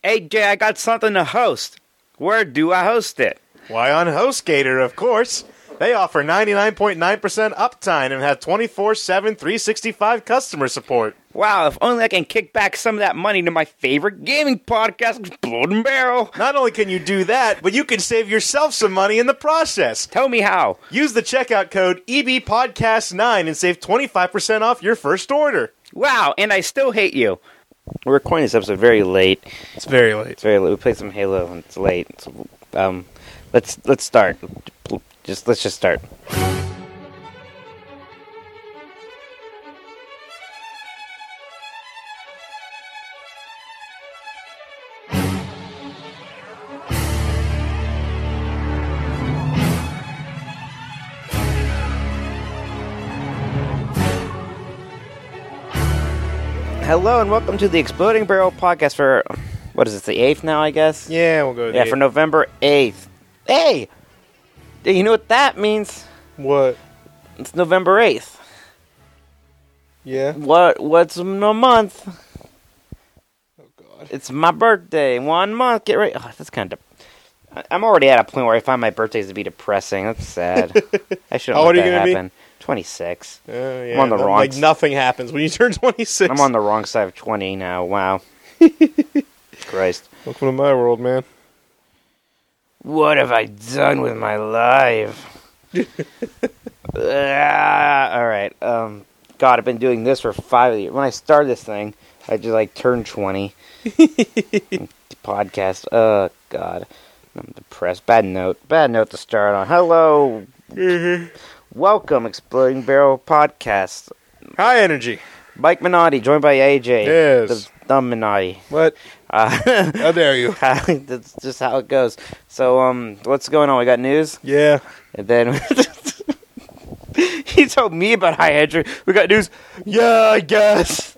Hey, Jay, I got something to host. Where do I host it? Why, on HostGator, of course. They offer 99.9% uptime and have 24/7, 365 customer support. Wow, if only I can kick back some of that money to my favorite gaming podcast, Exploding Barrel. Not only can you do that, but you can save yourself some money in the process. Tell me how. Use the checkout code EBPodcast9 and save 25% off your first order. Wow, and I still hate you. We're recording this episode very late. It's very late. It's very late. We played some Halo, and it's late. So, let's start. Let's just start. Hello and welcome to the Exploding Barrel podcast for, what is it, the 8th now, I guess? Yeah, we'll go with for November 8th. Hey! You know what that means? What? It's November 8th. Yeah? What's in a month? Oh, God. It's my birthday. 1 month. Get ready. Oh, that's kind of... I'm already at a point where I find my birthdays to be depressing. That's sad. I shouldn't How let old are you that gonna be? happen. 26. Yeah, I'm on the wrong... Like, nothing happens when you turn 26. I'm on the wrong side of 20 now. Wow. Christ. Welcome to my world, man. What have I done with my life? Alright. God, I've been doing this for 5 years. When I started this thing, I just, turned 20. Podcast. Oh, God. I'm depressed. Bad note to start on. Hello. Welcome, Exploding Barrel Podcast. High energy. Mike Minotti, joined by AJ. Yes. The dumb Minotti. What? How dare you? That's just how it goes. So, what's going on? We got news? Yeah. And then he told me about high energy. We got news. Yeah, I guess.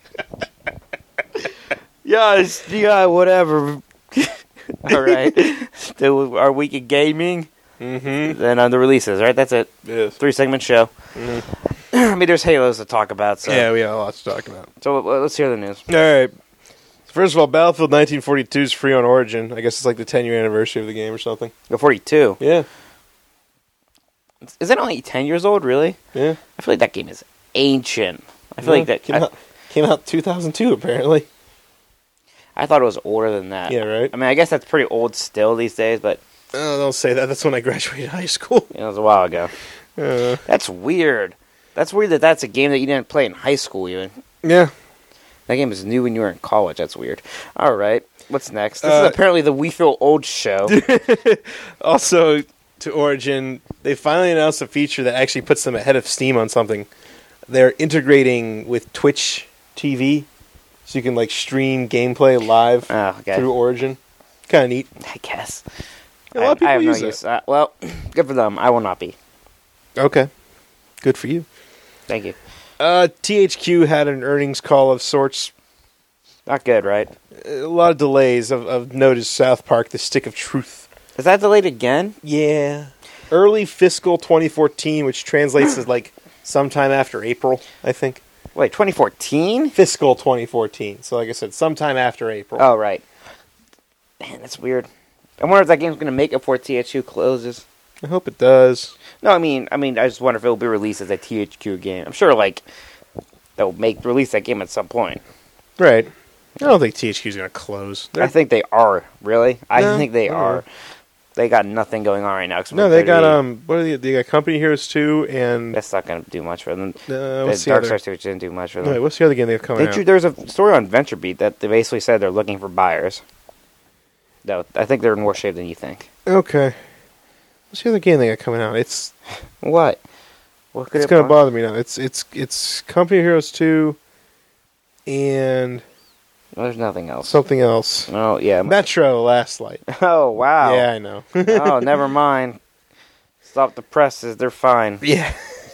Yeah, whatever. All right. Our week of gaming. Mm-hmm. Then on the releases, right? That's it. Yes. 3-segment show. Mm-hmm. I mean, there's Halos to talk about. So. Yeah, we got a lot to talk about. So let's hear the news. All right. First of all, Battlefield 1942 is free on Origin. I guess it's like the 10-year anniversary of the game or something. Go 42. Yeah. Is it only 10 years old, really? Yeah. I feel like that game is ancient. I feel like that... Came out 2002, apparently. I thought it was older than that. Yeah, right? I mean, I guess that's pretty old still these days, but... Oh, don't say that. That's when I graduated high school. It was a while ago. That's weird. That's weird that that's a game that you didn't play in high school, even. Yeah. That game is new when you were in college. That's weird. All right. What's next? This is apparently the We Feel Old show. Also, to Origin, they finally announced a feature that actually puts them ahead of Steam on something. They're integrating with Twitch TV, so you can, stream gameplay live through Origin. Kind of neat. I guess. A lot of people I have use no use. Well, good for them. I will not be. Okay. Good for you. Thank you. THQ had an earnings call of sorts. Not good, right? A lot of delays. Of note is South Park, The Stick of Truth. Is that delayed again? Yeah. Early fiscal 2014, which translates as sometime after April, I think. Wait, 2014? Fiscal 2014. So like I said, sometime after April. Oh, right. Man, that's weird. I wonder if that game's going to make it before THQ closes. I hope it does. No, I mean, I just wonder if it'll be released as a THQ game. I'm sure, they'll release that game at some point. Right. I don't think THQ's going to close. I think they are. Really? I think they are. They got nothing going on right now. No, they got they got Company Heroes 2 and that's not going to do much for them. What's Dark Souls 2 didn't do much for them. No, what's the other game they have coming out? There's a story on VentureBeat that they basically said they're looking for buyers. No, I think they're in worse shape than you think. Okay. What's the other game they got coming out? It's what? What could it's going to bother me now. It's Company Heroes 2 and there's nothing else. Something else. Oh, yeah. Metro Last Light. Oh, wow. Yeah, I know. Oh, never mind. Stop the presses. They're fine. Yeah.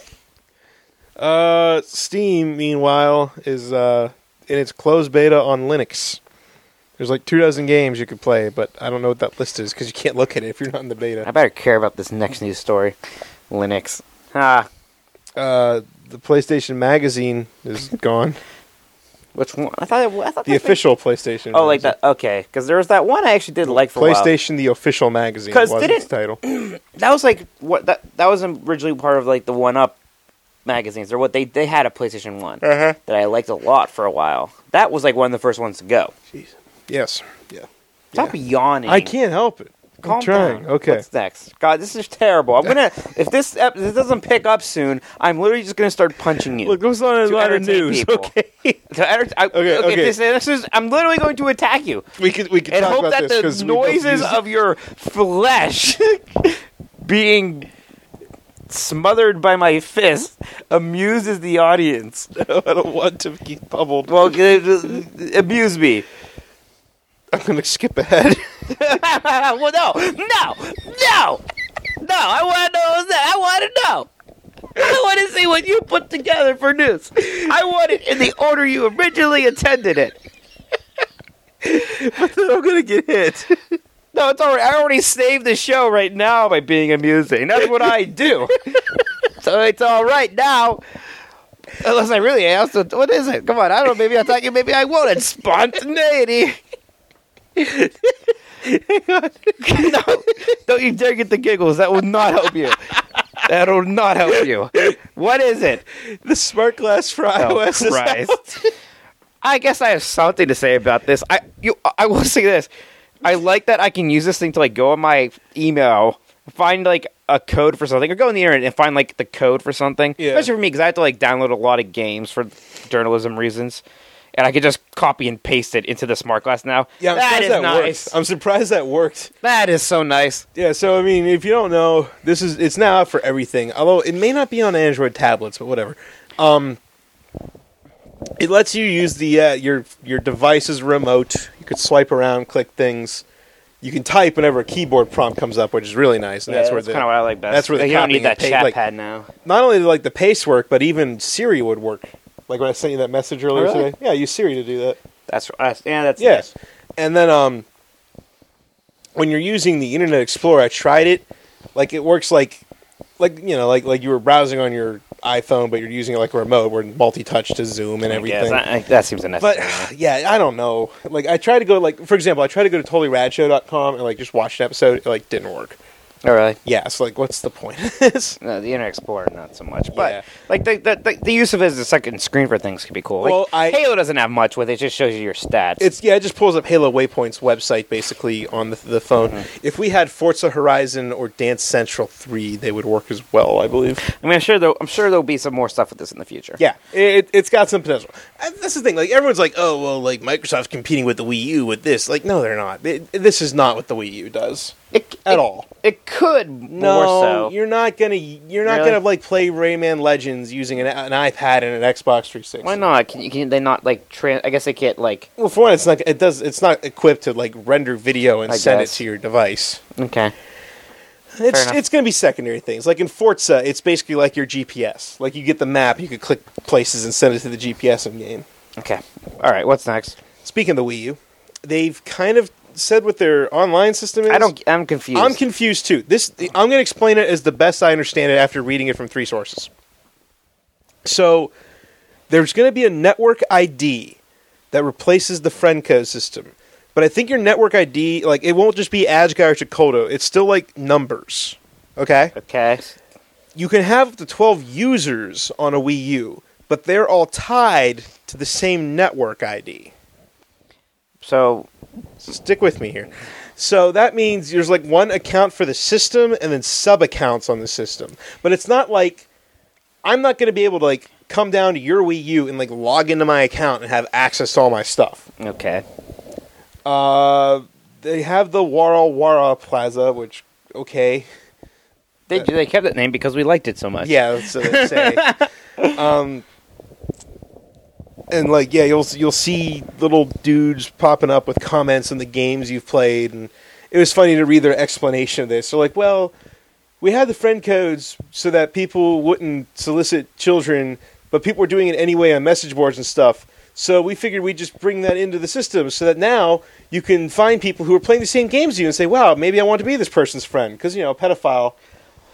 Steam, meanwhile, is in its closed beta on Linux. There's 24 games you could play, but I don't know what that list is because you can't look at it if you're not in the beta. I better care about this next news story. Linux. The PlayStation Magazine is gone. Which one? I thought The official PlayStation. Oh, like magazine. that. Okay, because there was that one I actually did like for a while. PlayStation, the official magazine. 'Cause Was its title. That was like what that was originally part of like the One Up magazines, or what they had a PlayStation 1 that I liked a lot for a while. That was like one of the first ones to go. Jeez. Yes. Yeah. Stop yawning. I can't help it. Calm I'm trying. down. Okay. What's next? God, this is terrible. I'm gonna if this doesn't pick up soon, I'm literally just gonna start punching you. Look, goes on a To lot of entertain news. people. Okay. Okay. This is, I'm literally going to attack you. We could And talk hope about that this the 'cause we both noises used- of your flesh being smothered by my fist amuses the audience. I don't want to get bubbled. Well, amuse me. I'm gonna skip ahead. Well, no. I want to know that. I want to know. I want to see what you put together for news. I want it in the order you originally intended it. But then I'm gonna get hit. No, it's already. I already saved the show right now by being amusing. That's what I do. So it's all right now. Unless I really asked, what is it? Come on, I don't know. Maybe I'll tell you. Maybe I won't. It's spontaneity. No, don't you dare get the giggles. That will not help you. That will not help you. What is it? The smart glass for iOS is out. I guess I have something to say about this. I will say this. I like that I can use this thing to like go on my email, find like a code for something, or go on the internet and find like the code for something. Yeah. Especially for me, because I have to like download a lot of games for journalism reasons, and I could just copy and paste it into the smart glass now. Yeah, I'm that surprised is that nice. worked. I'm surprised that worked. That is so nice. Yeah, so I mean, if you don't know, it's now out for everything. Although it may not be on Android tablets, but whatever. It lets you use the your device's remote. You could swipe around, click things. You can type whenever a keyboard prompt comes up, which is really nice. And Yeah, that's that's where kind of what I like best. that's where the you don't copying need that and chat like, pad now. not only did like the pace work, but even Siri would work. Like when I sent you that message earlier really? today. Yeah, use Siri to do that. That's Yes. nice. And then when you're using the Internet Explorer, I tried it. Like it works like you know, like you were browsing on your iPhone, but you're using it like a remote, where multi-touch to zoom and everything. That seems unnecessary. But yeah, I don't know. Like I tried to go for example, I tried to go to totallyradshow.com and like just watch an episode. It like didn't work. Oh, really? Yeah, so like what's the point of this? No, the Internet Explorer, not so much. But Yeah. like the use of it as a second screen for things could be cool. Like, Well, Halo doesn't have much with it; it just shows you your stats. It just pulls up Halo Waypoint's website basically on the phone. Mm-hmm. If we had Forza Horizon or Dance Central 3, they would work as well, I believe. I mean, I'm sure there'll be some more stuff with this in the future. Yeah, it's got some potential. That's the thing. Like everyone's like, oh well, like Microsoft's competing with the Wii U with this. Like, no, they're not. This is not what the Wii U does at all. It could more so. You're not gonna Really? like play Rayman Legends using an iPad and an Xbox 360. Why not? Can they not like? I guess they can't like. Well, for one, it's not equipped to like render video and I send guess. it to your device. Okay. enough. It's going to be secondary things. Like in Forza, it's basically like your GPS. Like you get the map, you could click places and send it to the GPS in game. Okay. All right. What's next? Speaking of the Wii U, they've kind of said what their online system is. I'm confused. I'm confused too. I'm going to explain it as the best I understand it after reading it from 3 sources. So there's going to be a network ID that replaces the friend code system. But I think your network ID, like, it won't just be ASCII or Chakotay. It's still, like, numbers. Okay? Okay. You can have up to 12 users on a Wii U, but they're all tied to the same network ID. So Stick with me here. So that means there's, like, one account for the system and then sub-accounts on the system. But it's not like... I'm not going to be able to, like, come down to your Wii U and, like, log into my account and have access to all my stuff. okay. They have the Wara Plaza, which, okay. They kept that name because we liked it so much. Yeah, that's what they say. And, like, yeah, you'll see little dudes popping up with comments on the games you've played, and it was funny to read their explanation of this. They're like, well, we had the friend codes so that people wouldn't solicit children, but people were doing it anyway on message boards and stuff. So we figured we'd just bring that into the system so that now you can find people who are playing the same games as you and say, wow, maybe I want to be this person's friend. Because, you know, pedophile,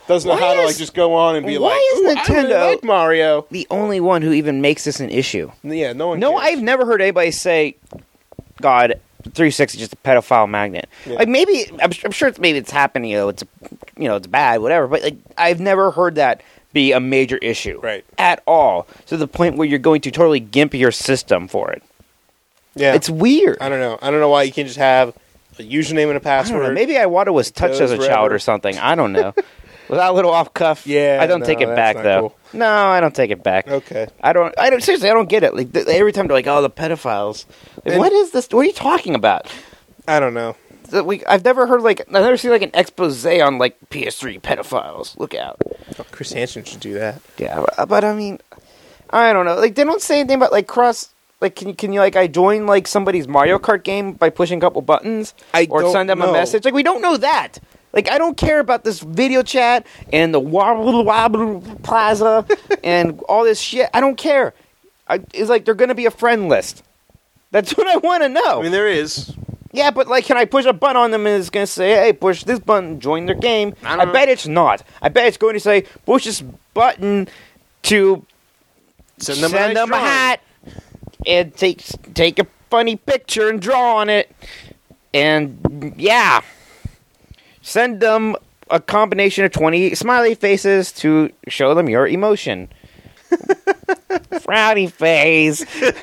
doesn't know Why how to is- like just go on and be why like, is "Ooh, I really Nintendo- like Mario." The only one who even makes this an issue. Yeah, no one. No, cares. I've never heard anybody say, "God, 360 is just a pedophile magnet." Yeah. Like maybe I'm sure it's happening. It's it's bad, whatever. But like I've never heard that be a major issue, Right. At all, to the point where you're going to totally gimp your system for it. Yeah, It's weird. I don't know. I don't know why you can't just have a username and a I don't know. password. Maybe Iwata was touched as a goes child forever. or something. I don't know. Was that a little off cuff? Yeah, I don't no, take it that's back not though. cool. No, I don't take it back. Okay. I don't. Seriously, I don't get it. Like every time they're like, "Oh, the pedophiles." Like, And- what is this? What are you talking about? I don't know. I've never heard I've never seen like an expose on like PS3 pedophiles. Look out. Oh, Chris Hansen should do that. Yeah, but I mean, I don't know. Like they don't say anything about like cross. Like can you like I join like somebody's Mario Kart game by pushing a couple buttons or don't send them know. a message? Like we don't know that. Like I don't care about this video chat and the wobble wobble plaza and all this shit. I don't care. It's like they're going to be a friend list. That's what I want to know. I mean, there is. Yeah, but like, can I push a button on them and it's going to say, "Hey, push this button, join their game"? I bet it's not. I bet it's going to say, "Push this button to Send send them, them a hat and take a funny picture and draw on it, and yeah, send them a combination of 20 smiley faces to show them your emotion." Frowny face.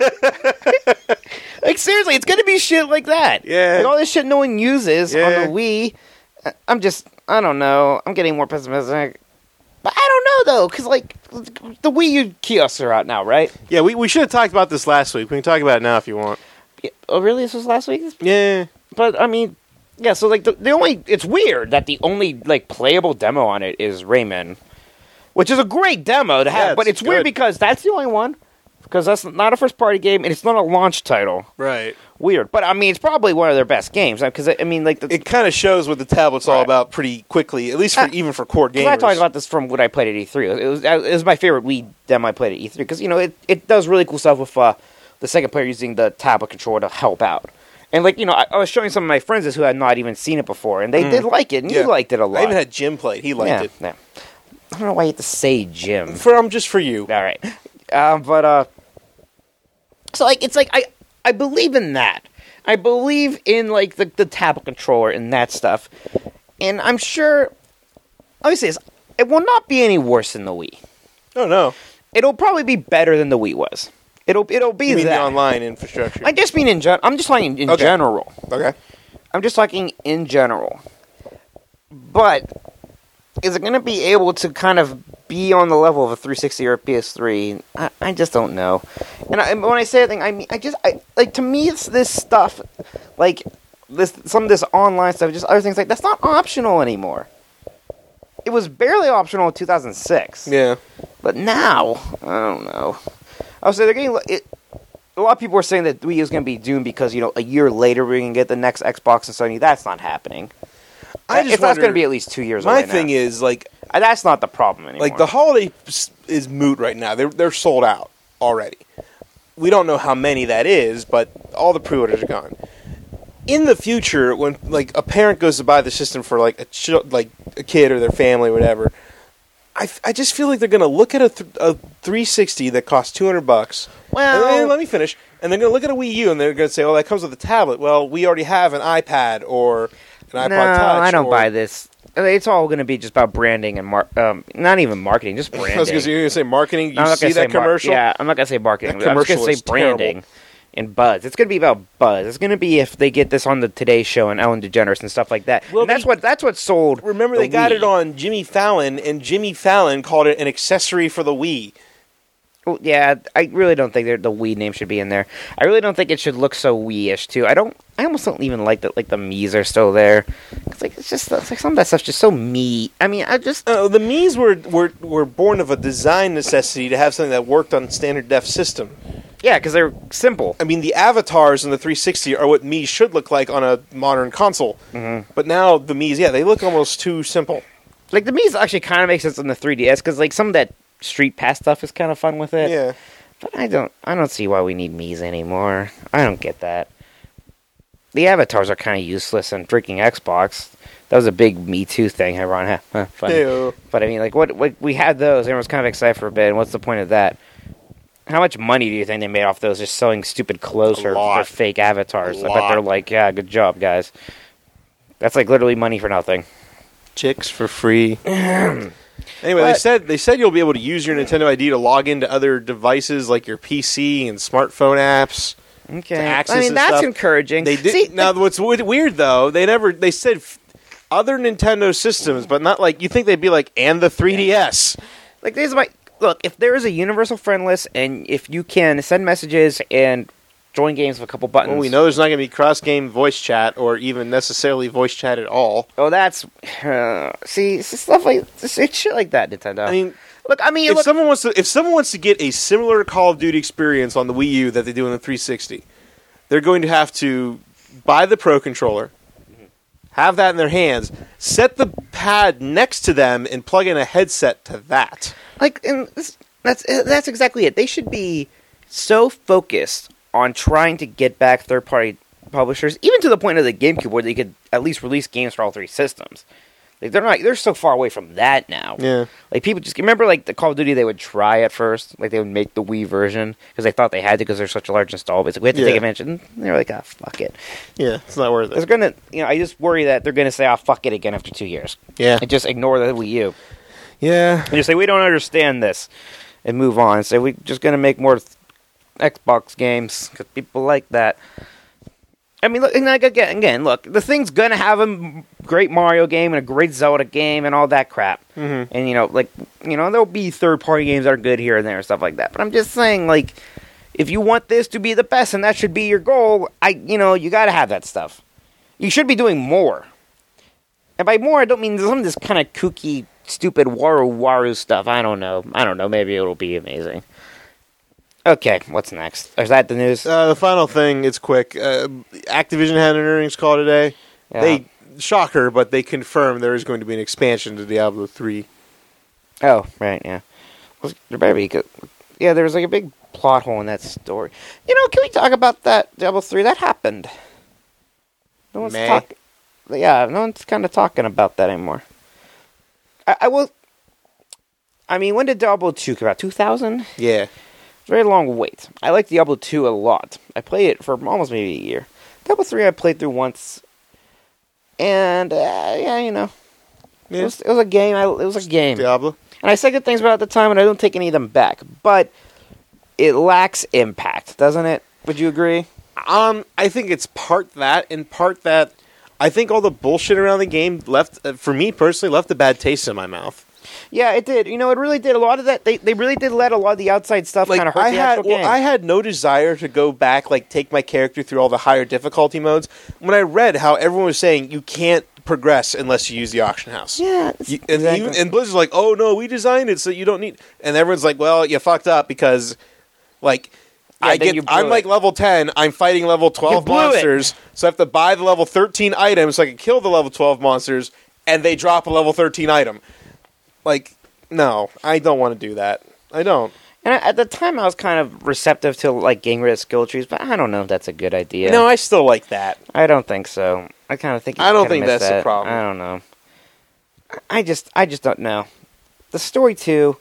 Like seriously, it's gonna be shit like that. Yeah. Like all this shit no one uses Yeah. on the Wii. I don't know. I'm getting more pessimistic. But I don't know though, because like the Wii U kiosks are out now, right? Yeah, we should have talked about this last week. We can talk about it now if you want. Yeah. Oh, really? This was last week? Yeah. But I mean, yeah. So like the only, it's weird that the only like playable demo on it is Rayman, which is a great demo to have. Yeah, but it's it's weird good. because that's the only one. Because that's not a first party game and it's not a launch title. Right. Weird, but I mean, it's probably one of their best games. Because I mean, like It kind of shows what the tablet's all Right. about pretty quickly, at least for even for core 'cause gamers. I talked about this from what I played at E3. It was my favorite Wii demo I played at E3 because it does really cool stuff with the second player using the tablet controller to help out. And like I was showing some of my friends this who had not even seen it before, and they did like it, and Yeah. you liked it a lot. I even had Jim play it. He liked it. Yeah. I don't know why you have to say Jim. Just for you. All right, so like it's like I believe in that. I believe in like the tablet controller and that stuff, and I'm sure. Let me say this: it will not be any worse than the Wii. Oh no. It'll probably be better than the Wii was. It'll be You mean that. the online infrastructure? I just mean I'm just talking in Okay. general. Okay. I'm just talking in general. But is it going to be able to kind of be on the level of a 360 or a PS3? I just don't know. And when I say that thing, I mean like to me it's this stuff, like some of this online stuff, just other things like that's not optional anymore. It was barely optional in 2006. Yeah. But now, I don't know. I was saying they're getting it. A lot of people are saying that Wii U is going to be doomed because a year later we're going to get the next Xbox and Sony. That's not happening. It's not going to be at least 2 years. My away thing now. is like That's not the problem anymore. the holiday is moot right now. They're sold out already. We don't know how many that is, but all the pre-orders are gone. In the future, when like a parent goes to buy the system for like a kid or their family, or whatever, I just feel like they're going to look at a 360 that costs $200. Well- and let me finish. And they're going to look at a Wii U and they're going to say, "Oh, that comes with a tablet." Well, we already have an iPad or an iPod no, Touch. I don't or- buy this. It's all going to be just about branding and not even marketing, just branding. I was going to say marketing. You I'm not see gonna that say commercial? yeah, I'm not going to say marketing. That I'm just going commercial to is say branding and buzz. It's going to be about buzz. It's going to be if they get this on the Today Show and Ellen DeGeneres and stuff like that. Well, And that's what sold. Remember, the they got Wii. it on Jimmy Fallon, and Jimmy Fallon called it an accessory for the Wii. Well, yeah, I really don't think the Wii name should be in there. I really don't think it should look so Wii-ish too. I almost don't even like that. Like the Mii's are still there. It's like some of that stuff's just so Mii. I mean, The Mii's were born of a design necessity to have something that worked on standard def system. yeah, because they're simple. I mean, the avatars in the 360 are what Mii should look like on a modern console. Mm-hmm. But now the Mii's, they look almost too simple. Like the Mii's actually kind of makes sense on the 3DS because like some of that Street Pass stuff is kind of fun with it. Yeah. But I don't see why we need Mii's anymore. I don't get that. The avatars are kind of useless in freaking Xbox. That was a big Me Too thing. Everyone had funny. Ew. But I mean, like, what we had those. Everyone was kind of excited for a bit. And what's the point of that? How much money do you think they made off those just selling stupid clothes for fake avatars? I bet they're like, yeah, good job, guys. That's like literally money for nothing. Chicks for free. Anyway, they said you'll be able to use your Nintendo ID to log into other devices like your PC and smartphone apps. Okay, to access I mean that's stuff. encouraging. They did. See, now, what's weird though, they said other Nintendo systems, but not like you think they'd be like and the 3DS. Like this is my look. If there is a universal friend list, and if you can send messages and join games with a couple buttons, Well, we know there's not going to be cross-game voice chat or even necessarily voice chat at all. Oh, that's see it's stuff like it's shit like that. Nintendo. I mean, look. I mean, if someone wants to get a similar Call of Duty experience on the Wii U that they do on the 360, they're going to have to buy the Pro controller, have that in their hands, set the pad next to them, and plug in a headset to that. Like, and that's exactly it. They should be so focused on trying to get back third-party publishers, even to the point of the GameCube, where they could at least release games for all three systems. Like they're so far away from that now. Yeah. Like people just remember like the Call of Duty they would try at first, like they would make the Wii version because they thought they had to because they're such a large install base. Like, we had to take advantage, and they were like, "Ah, fuck it." Yeah, it's not worth it. They're gonna, I just worry that they're gonna say, "Ah, fuck it" again after 2 years. Yeah. And just ignore the Wii U. Yeah. And just say we don't understand this, and move on. And say we're just gonna make more Xbox games because people like that. I mean, look, and like again, look, the thing's gonna have a great Mario game and a great Zelda game and all that crap. Mm-hmm. And there'll be third-party games that are good here and there and stuff like that. But I'm just saying, like, if you want this to be the best and that should be your goal, you gotta have that stuff. You should be doing more. And by more, I don't mean some of this kind of kooky, stupid waru stuff. I don't know. Maybe it'll be amazing. Okay, what's next? Is that the news? The final thing, it's quick. Activision had an earnings call today. Yeah. Shocker, but they confirmed there is going to be an expansion to Diablo 3. Oh, right, yeah. There better be. Yeah, there was like a big plot hole in that story. Can we talk about that Diablo 3? That happened. No one's talking. Yeah, no one's kind of talking about that anymore. I will. I mean, when did Diablo 2 come out? 2000? Yeah. Very long wait. I like Diablo 2 a lot. I played it for almost maybe a year. Diablo 3 I played through once. And, It was a game. It was a game. Diablo. And I said good things about it at the time, and I don't take any of them back. But it lacks impact, doesn't it? Would you agree? I think it's part that, and part that I think all the bullshit around the game for me personally, left a bad taste in my mouth. Yeah, it did. It really did. A lot of that, they really did let a lot of the outside stuff kind of hurt the actual game. I had no desire to go back, take my character through all the higher difficulty modes. When I read how everyone was saying you can't progress unless you use the auction house. Yeah. And Blizzard's like, oh no, we designed it so you don't need... And everyone's like, well, you fucked up because, I'm level 10, I'm fighting level 12 monsters, so I have to buy the level 13 items so I can kill the level 12 monsters, and they drop a level 13 item. No, I don't want to do that. I don't. And at the time, I was kind of receptive to, getting rid of skill trees, but I don't know if that's a good idea. No, I still like that. I don't think so. I kind of think I don't think that's the problem. I don't know. I just don't know. The story, too...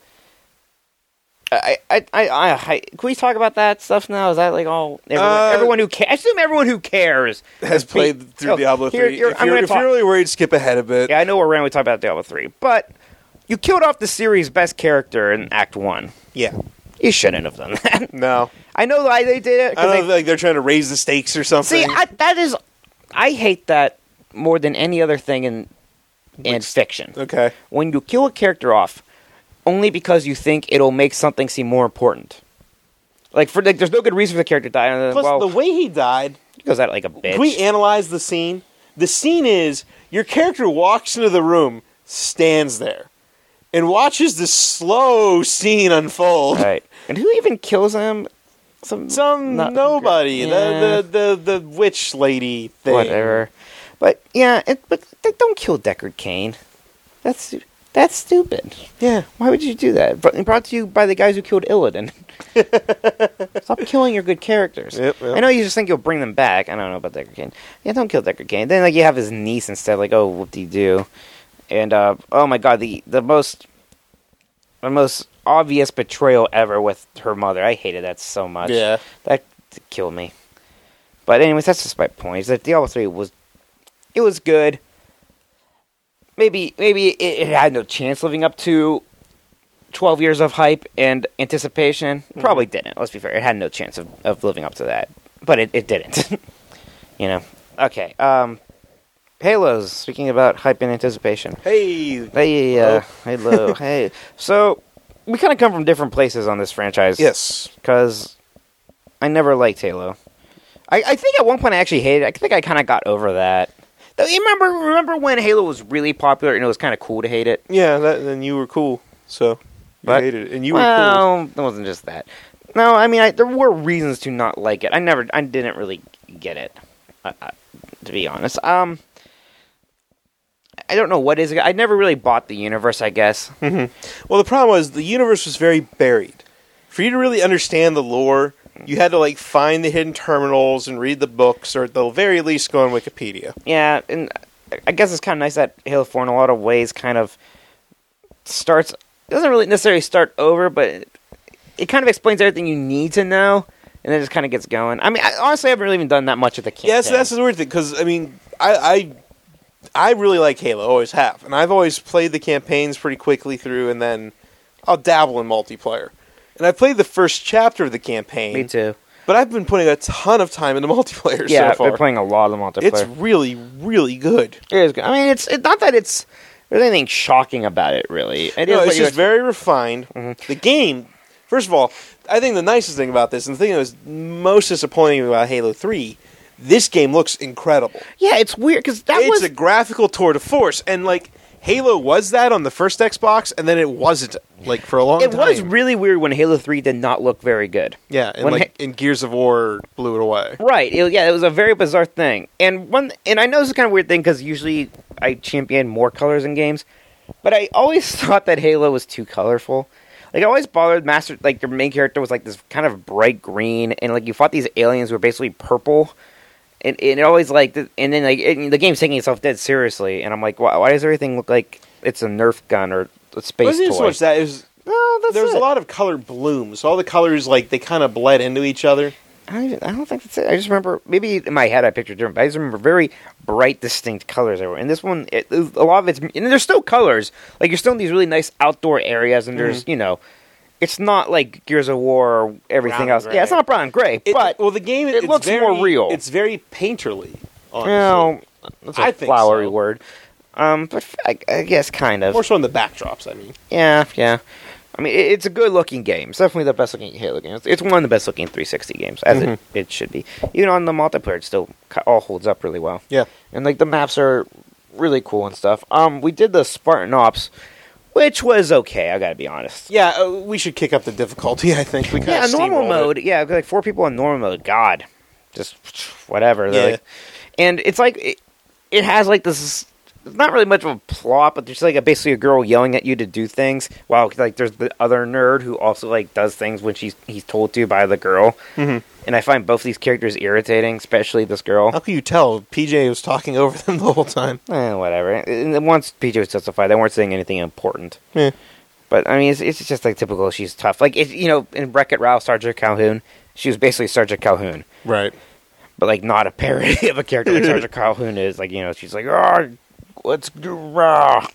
can we talk about that stuff now? Is that all everyone who cares? I assume everyone who cares has played through Diablo 3. If you're really worried, skip ahead a bit. Yeah, I know we're randomly talking about Diablo 3, but you killed off the series' best character in Act 1. Yeah. You shouldn't have done that. No. I know why they did it. I don't know if they're trying to raise the stakes or something. See, I hate that more than any other thing in fiction. Okay. When you kill a character off, only because you think it'll make something seem more important. There's no good reason for the character to die. Plus, the way he died... He goes out like a bitch. Can we analyze the scene? The scene is, your character walks into the room, stands there, and watches this slow scene unfold. Right. And who even kills him? Nobody. Yeah. The witch lady thing. Whatever. But, yeah, but they don't kill Deckard Cain. That's stupid. Yeah. Why would you do that? Brought to you by the guys who killed Illidan. Stop killing your good characters. Yep. I know you just think you'll bring them back. I don't know about Deckard Cain. Yeah, don't kill Deckard Cain. Then like you have his niece instead. Like, oh, whoop-de-doo. And oh my god, the most obvious betrayal ever with her mother. I hated that so much. Yeah. That killed me. But anyways, that's just my point. Is that Diablo 3 was good. Maybe it had no chance living up to 12 years of hype and anticipation. Probably didn't. Let's be fair. It had no chance of living up to that. But it didn't. You know. Okay. Halos. Speaking about hype and anticipation. Hey. Halo. Hey. So, we kind of come from different places on this franchise. Yes. Because I never liked Halo. I think at one point I actually hated it. I think I kind of got over that. Though, you remember when Halo was really popular and it was kind of cool to hate it? Yeah, then you were cool, so you hated it, and you were cool. Well, it wasn't just that. No, I mean, there were reasons to not like it. I didn't really get it, to be honest. I don't know what is it. I never really bought the universe, I guess. Mm-hmm. Well, the problem was the universe was very buried. For you to really understand the lore, you had to like find the hidden terminals and read the books, or at the very least go on Wikipedia. Yeah, and I guess it's kind of nice that Halo 4 in a lot of ways kind of doesn't really necessarily start over, but it kind of explains everything you need to know, and then it just kind of gets going. I mean, honestly, I haven't really even done that much of the campaign. Yeah, so that's the weird thing, because, I mean, I really like Halo, always have, and I've always played the campaigns pretty quickly through, and then I'll dabble in multiplayer. And I played the first chapter of the campaign. Me too. But I've been putting a ton of time into multiplayer Yeah, so far. I've been playing a lot of multiplayer. It's really, really good. It is good. I mean, it's not that there's anything shocking about it, really. It's just very refined. Mm-hmm. The game, first of all, I think the nicest thing about this, and the thing that was most disappointing about Halo 3, this game looks incredible. Yeah, it's weird, because it's a graphical tour de force, and, like, Halo was that on the first Xbox, and then it wasn't, like, for a long time. It was really weird when Halo 3 did not look very good. Yeah, and, in Gears of War blew it away. Right, it was a very bizarre thing. And I know this is kind of weird thing, because usually I champion more colors in games, but I always thought that Halo was too colorful. Like, I always bothered your main character was, like, this kind of bright green, and, like, you fought these aliens who were basically purple. And it always, like, and then, like, the game's taking itself dead seriously, and I'm like, why does everything look like it's a Nerf gun or a space toy? It wasn't so much that. It was, there was a lot of color blooms. So all the colors, like, they kind of bled into each other. I don't think that's it. I just remember, maybe in my head I pictured different, but I just remember very bright, distinct colors everywhere. And this one, a lot of it's, and there's still colors. Like, you're still in these really nice outdoor areas, and there's, it's not like Gears of War or everything else. Yeah, it's not brown and gray, but the game it looks more real. It's very painterly. Honestly. Well, that's a flowery word. But I guess kind of. More so in the backdrops, I mean. Yeah. I mean, it's a good-looking game. It's definitely the best-looking Halo game. It's one of the best-looking 360 games, as it should be. Even on the multiplayer, it still all holds up really well. Yeah. And, like, the maps are really cool and stuff. We did the Spartan Ops, which was okay, I gotta be honest. Yeah, we should kick up the difficulty, I think. Normal mode. Yeah, like 4 people in normal mode. God. Just whatever. Yeah. Like, and it's like, it has like this, it's not really much of a plot, but there's like basically a girl yelling at you to do things, while like there's the other nerd who also like does things when he's told to by the girl. Mm-hmm. And I find both these characters irritating, especially this girl. How can you tell? PJ was talking over them the whole time. Whatever. And once PJ was testified, they weren't saying anything important. Yeah. But I mean, it's just like typical. She's tough. Like in Wreck-It Ralph, Sergeant Calhoun, she was basically Sergeant Calhoun. Right. But like not a parody of a character like Sergeant Calhoun is. Like, she's like, oh, let's go raw.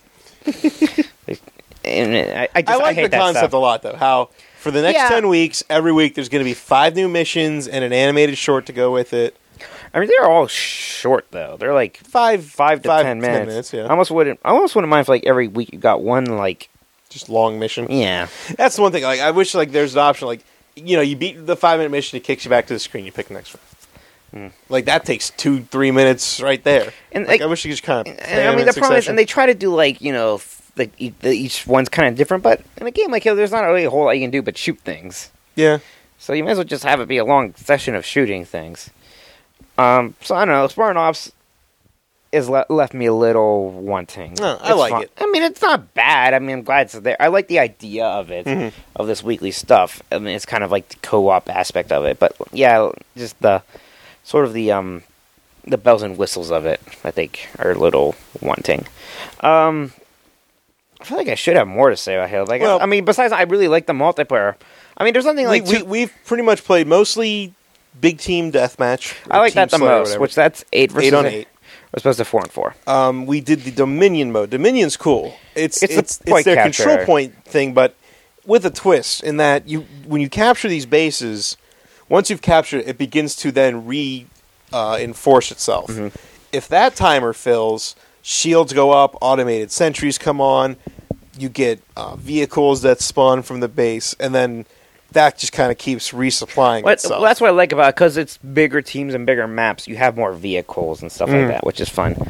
And I like hate the that concept stuff. a lot, though. How for the next 10 weeks, every week there's going to be 5 new missions and an animated short to go with it. I mean, they're all short though. They're like 5 to 10 minutes. 10 minutes, yeah. I almost wouldn't mind if like every week you got one like just long mission. Yeah, that's the one thing. Like, I wish like there's an option. Like, you beat the 5-minute mission, it kicks you back to the screen. You pick the next one. Like, that takes 2-3 minutes right there. And like, I wish you could just kind of. And I mean, the problem is, and they try to do like each one's kind of different, but in a game like Halo, there's not really a whole lot you can do but shoot things. Yeah. So you might as well just have it be a long session of shooting things. So I don't know, Spartan Ops. left me a little wanting. No, I It's like fun. it. I mean, it's not bad. I mean, I'm glad it's there. I like the idea of it, of this weekly stuff. I mean, it's kind of like the co-op aspect of it. But yeah, just the sort of the bells and whistles of it, I think, are a little wanting. I feel like I should have more to say about Halo. Like, Well- I mean, besides, I really like the multiplayer. I mean, there's something like We've pretty much played mostly big team deathmatch. I like that the Team Slayer or most, whatever. which that's 8 versus 8 on 8. We're supposed to 4 and 4. We did the Dominion mode. Dominion's cool. It's the point their capture. control point thing, but with a twist in that when you capture these bases, once you've captured it, it begins to then enforce itself. If that timer fills, shields go up, automated sentries come on, you get vehicles that spawn from the base, and then that just kind of keeps resupplying itself. That's what I like about it, because it's bigger teams and bigger maps. You have more vehicles and stuff like that, which is fun.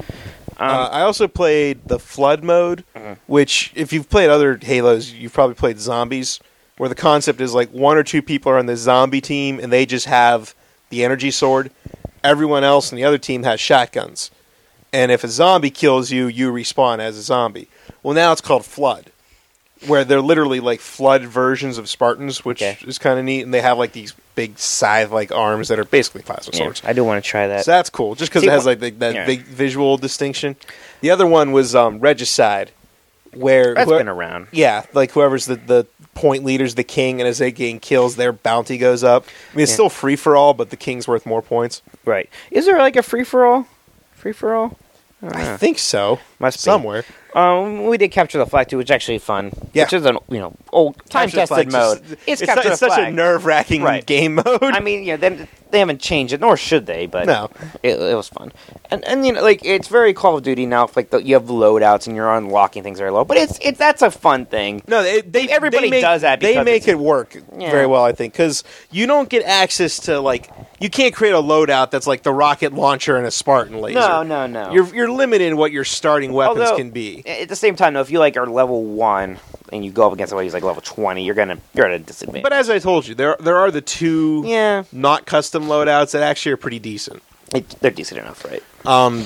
I also played the Flood mode, which, if you've played other Halos, you've probably played Zombies, where the concept is like 1 or 2 people are on the zombie team, and they just have the energy sword. Everyone else in the other team has shotguns. And if a zombie kills you, you respawn as a zombie. Well, now it's called Flood, where they're literally like Flood versions of Spartans, which is kind of neat, and they have like these big scythe-like arms that are basically plasma swords. I do want to try that. So that's cool, just because it has like that big visual distinction. The other one was Regicide, where That's been around. Yeah, like whoever's the point leader's the king, and as they gain kills, their bounty goes up. I mean, it's still free for all, but the king's worth more points. Right. Is there like a free-for-all? Free-for-all? I think so. Must be. Somewhere. We did Capture the Flag, too, which is actually fun. Yeah. Which is an old time-tested mode. It's Capture the such a Flag. nerve-wracking game mode. I mean, they haven't changed it, nor should they, but No. it was fun. And like, it's very Call of Duty now. Like, you have loadouts and you're unlocking things very low. But that's a fun thing. No, Everybody does that They because make it's- it work very well, I think, because you don't get access to, like, you can't create a loadout that's like the rocket launcher and a Spartan laser. No. You're limited in what your starting weapons Although, can be. At the same time, though, if you like are level 1 and you go up against somebody who's like level 20, you're at a disadvantage. But as I told you, there are the two yeah, not custom loadouts that actually are pretty decent. they're decent enough, right? Hang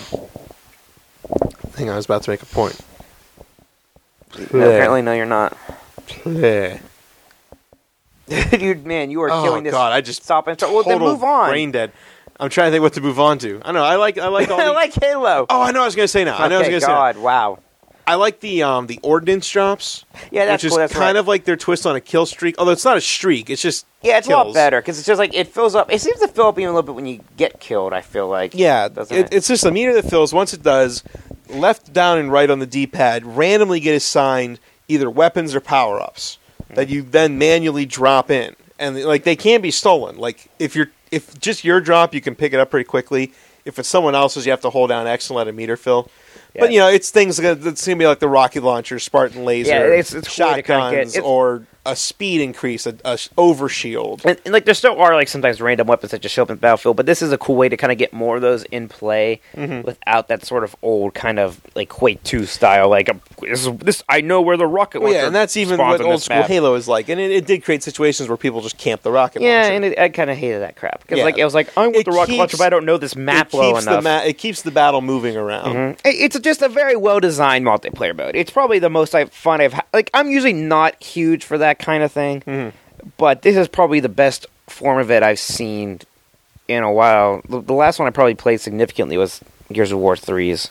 on, I was about to make a point. No, apparently, no, you're not. Yeah. Dude, man, you are killing this. God, I just stop and start. Well, then total move on. brain dead. I'm trying to think what to move on to. I don't know. I like all I the... like Halo. Oh, I know what I was going to say now. Okay, God, wow. I like the ordnance drops. Yeah, that's which is cool. That's kind right. of like their twist on a kill streak. Although it's not a streak, it's just Yeah, it's a lot kills. better because it's just like it fills up. It seems to fill up even a little bit when you get killed. I feel like Yeah, doesn't it? it's just a meter that fills. Once it does, left, down, and right on the D-pad randomly get assigned either weapons or power-ups that you then manually drop in, and like they can be stolen. Like if just your drop, you can pick it up pretty quickly. If it's someone else's, you have to hold down X and let a meter fill. Yeah. But it's things that's going to be like the rocket launcher, Spartan laser, Yeah, it's cool to kinda shotguns, get- or a speed increase, a overshield. And like there still are like sometimes random weapons that just show up in the battlefield, but this is a cool way to kind of get more of those in play without that sort of old kind of like Quake 2 style. Like this, I know where the rocket launcher. Yeah, and that's even spawns what on old this school map. Halo is like, and it did create situations where people just camp the rocket Yeah, launcher. and I kind of hated that crap because Yeah. like it was like I want It the rocket keeps- launcher, but I don't know this map well enough. It keeps the battle moving around. It's just a very well designed multiplayer mode. It's probably the most fun I've had. Like I'm usually not huge for that kind of thing, but this is probably the best form of it I've seen in a while. The last one I probably played significantly was Gears of War 3's.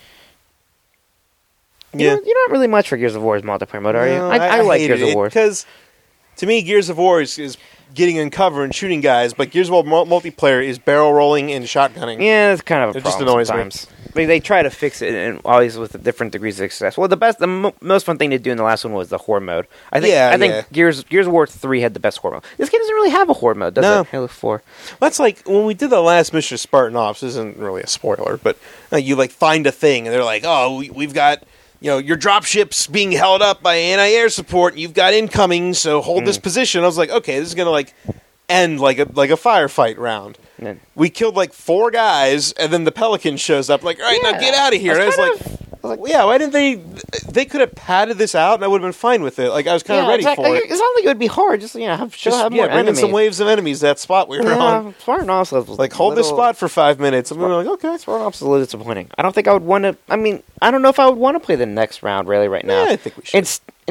Yeah. You're not really much for Gears of War's multiplayer mode, are you? No, I like hated Gears of it War. because to me, Gears of War is getting in cover and shooting guys, but Gears of War multiplayer is barrel rolling and shotgunning. Yeah, it's kind of a It just problem annoys me. sometimes. They try to fix it, and always with different degrees of success. Well, the most fun thing to do in the last one was the horde mode. I think Gears of War 3 had the best horde mode. This game doesn't really have a horde mode, does No. it? Halo 4. That's like when we did the last mission of Spartan Ops. This isn't really a spoiler, but you like find a thing, and they're like, "Oh, we've got your dropship's being held up by anti-air support. And you've got incoming, so hold this position." I was like, "Okay, this is gonna end like a firefight round." Yeah. We killed like 4 guys, and then the Pelican shows up. Like, all right, now get out of here. And I was like, was like, Yeah, why didn't they? They could have padded this out, and I would have been fine with it. Like I was kind of ready exactly. for it. It's not like it would be hard. Just have have more bring in enemies. some waves of enemies. That spot we were on. Yeah, Spartanops was Like hold this spot for 5 minutes. And we were like, okay. Spartanops is a little disappointing. I don't think I would want to. I mean, I don't know if I would want to play the next round really right now. Yeah, I think we should.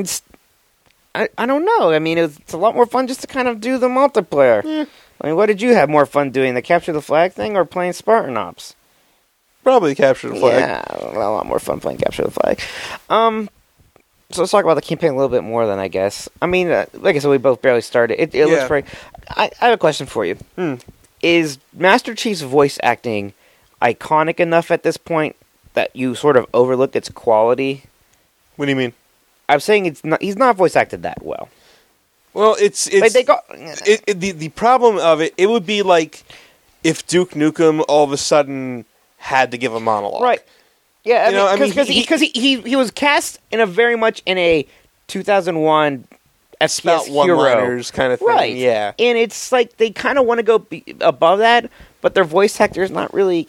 I don't know. I mean, it's a lot more fun just to kind of do the multiplayer. Yeah. I mean, what did you have more fun doing, the capture the flag thing or playing Spartanops? Probably capture the flag. Yeah, a lot more fun playing capture the flag. So let's talk about the campaign a little bit more then, I guess. I mean, like I said, we both barely started. It looks pretty... I have a question for you. Is Master Chief's voice acting iconic enough at this point that you sort of overlooked its quality? What do you mean? I'm saying he's not voice acted that well. Well, it's Like they got the problem of it. It would be like if Duke Nukem all of a sudden had to give a monologue, right. Yeah, because he he was cast in a very much in a 2001 spout FPS hero one-liners kind of thing. right? Yeah, and it's like they kind of want to go above that, but their voice actor is not really.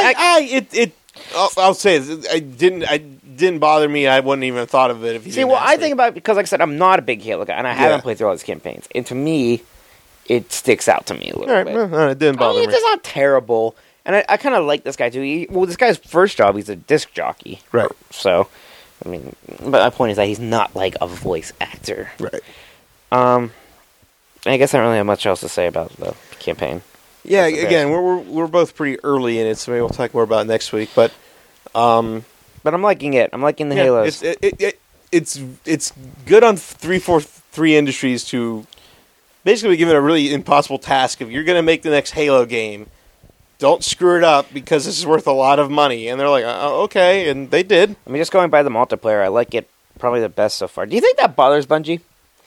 I'll say it. It didn't bother me. I wouldn't even have thought of it if you See, didn't well, ask I me. think about it because, like I said, I'm not a big Halo guy, and I haven't played through all these campaigns. And to me, it sticks out to me a little All right, bit. well, it didn't bother me. It's not terrible, and I kind of like this guy too. This guy's first job, he's a disc jockey, Right. So, I mean, but my point is that he's not like a voice actor, Right. I guess I don't really have much else to say about the campaign. Yeah. That's the Again, we're both pretty early in it, so maybe we'll talk more about it next week. But But I'm liking it. I'm liking the Halos. It's good on 343 Industries to basically give it a really impossible task. If you're going to make the next Halo game, don't screw it up because this is worth a lot of money. And they're like, okay, and they did. I mean, just going by the multiplayer, I like it probably the best so far. Do you think that bothers Bungie?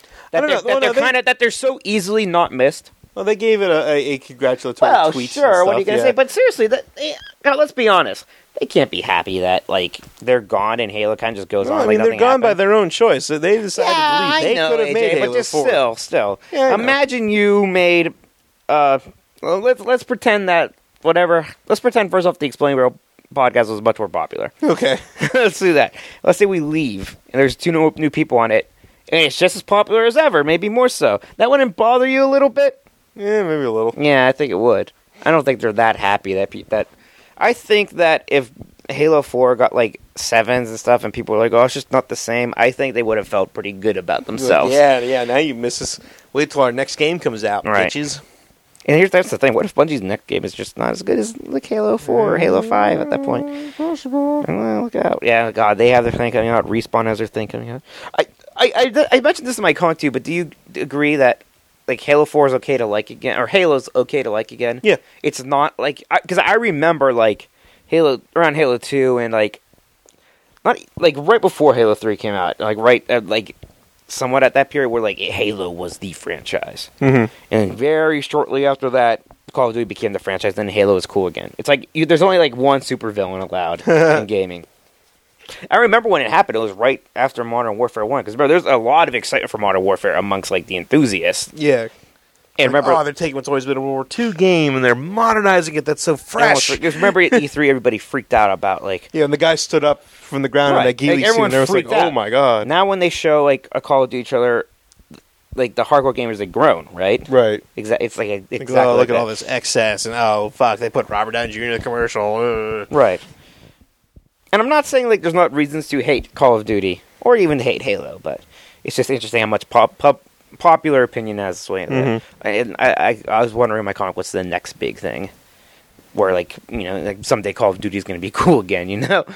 That they're so easily not missed. Well, they gave it a congratulatory Well, tweet. sure. What are you going to say? But seriously, God, let's be honest. They can't be happy that like they're gone and Halo kind of just goes on. I Like mean, they're nothing gone by happened. their own choice. So they decided to leave. They I know, could have made AJ, Halo but just 4. still. Yeah, I know. Imagine you made. Well, let's pretend that whatever. Let's pretend first off the Explain World podcast was much more popular. Okay. Let's do that. Let's say we leave and there's 2 new people on it, and it's just as popular as ever, maybe more so. That wouldn't bother you a little bit? Yeah, maybe a little. Yeah, I think it would. I don't think they're that happy that. I think that if Halo 4 got like 7s and stuff, and people were like, "Oh, it's just not the same," I think they would have felt pretty good about themselves. Yeah. Now you miss us. Wait till our next game comes out, Right. bitches. And that's the thing. What if Bungie's next game is just not as good as like Halo 4 or Halo 5 at that point? Possible. Well, look out. Yeah, God, they have their thing coming out. Respawn has their thing coming out. I mentioned this in my comment too, but do you agree that like Halo 4 is okay to like again, or Halo's okay to like again? Yeah. It's not like, because I remember like around Halo 2 and like, not like right before Halo 3 came out, like right at like somewhat at that period where like Halo was the franchise. Mm-hmm. And very shortly after that, Call of Duty became the franchise, then Halo is cool again. It's like, there's only like one supervillain allowed in gaming. I remember when it happened, it was right after Modern Warfare 1, because remember, there's a lot of excitement for Modern Warfare amongst like the enthusiasts. Yeah. And remember, they're taking what's always been a World War II game and they're modernizing it. That's so fresh. because remember at E3, everybody freaked out about like, Yeah, and the guy stood up from the ground in that ghillie suit, everyone and everyone's like, freaked out. oh my god. Now when they show like a Call of Duty trailer, like the hardcore gamers have grown, right? Right. It's like exactly Like, oh, look like at that. all this excess, and oh, fuck, they put Robert Downey Jr. in the commercial. Right. And I'm not saying like there's not reasons to hate Call of Duty or even hate Halo, but it's just interesting how much popular opinion has swayed. And I was wondering in my comic, what's the next big thing? Where like, you know, like someday Call of Duty is going to be cool again, you know?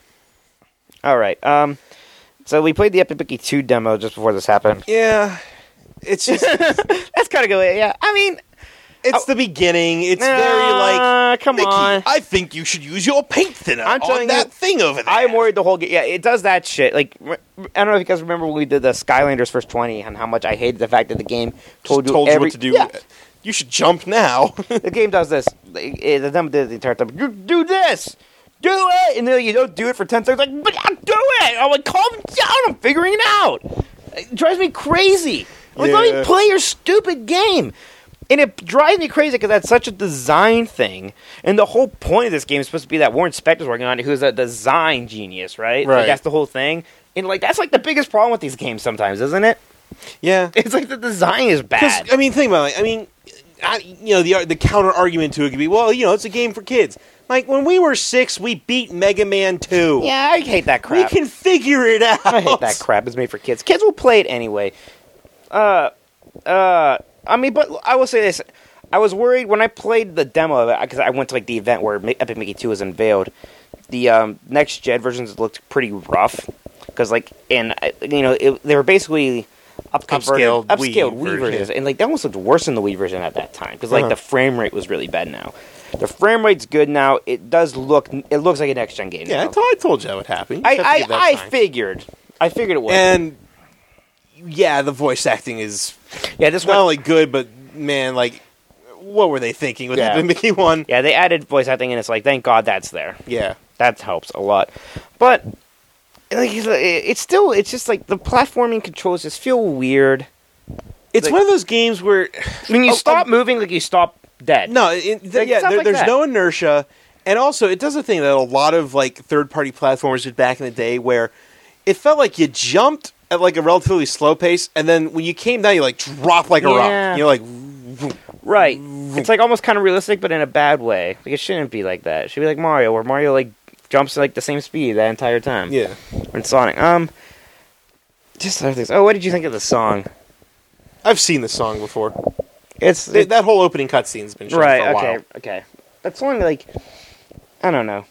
All right. So we played the Epic Mickey 2 demo just before this happened. Yeah. It's just, That's kind of good. Yeah. I mean, it's the beginning. It's very like, come Mickey, on. I think you should use your paint thinner I'm on telling that you, thing over there. I'm worried the whole game. Yeah, it does that shit. Like, I don't know if you guys remember when we did the Skylanders First 20 and how much I hated the fact that the game told you what to do. Yeah. You should jump now. The game does this. The demo did it the entire time. You do this! Do it! And then you don't do it for 10 seconds. Like, but I'll do it! I'm like, calm down! I'm figuring it out! It drives me crazy. I'm like, let me play your stupid game. And it drives me crazy because that's such a design thing. And the whole point of this game is supposed to be that Warren Spector's working on it, who's a design genius, right? Right. Like, that's the whole thing. And, like, that's, like, the biggest problem with these games sometimes, isn't it? Yeah. It's like the design is bad. I mean, think about it. I mean, the counter argument to it could be, well, it's a game for kids. Like, when we were 6, we beat Mega Man 2. Yeah, I hate that crap. We can figure it out. I hate that crap. It's made for kids. Kids will play it anyway. I mean, but I will say this. I was worried when I played the demo of it, because I went to, like, the event where Epic Mickey 2 was unveiled. The next-gen versions looked pretty rough. Because, like, and, they were basically upscaled Wii versions. And, like, that almost looked worse than the Wii version at that time. Because, like, the frame rate was really bad now. The frame rate's good now. It looks like a next-gen game now. Yeah, I told you that would happen. I figured it would. And, yeah, the voice acting is this not only good, but, man, like, what were they thinking with the Mickey one? Yeah, they added voice acting, and it's like, thank God that's there. Yeah. That helps a lot. But, like, it's just, like, the platforming controls just feel weird. It's like, one of those games where... When you stop moving, like, you stop dead. No, there's no inertia. And also, it does a thing that a lot of, like, third-party platformers did back in the day where it felt like you jumped at, like, a relatively slow pace, and then when you came down, you, like, dropped like a rock. You're like... Right. It's, like, almost kind of realistic, but in a bad way. Like, it shouldn't be like that. It should be like Mario, where Mario, like, jumps at, like, the same speed that entire time. Yeah. And Sonic. Just other things. Oh, what did you think of the song? I've seen the song before. That whole opening cutscene's been shown for a while. Okay. That song, like, I don't know.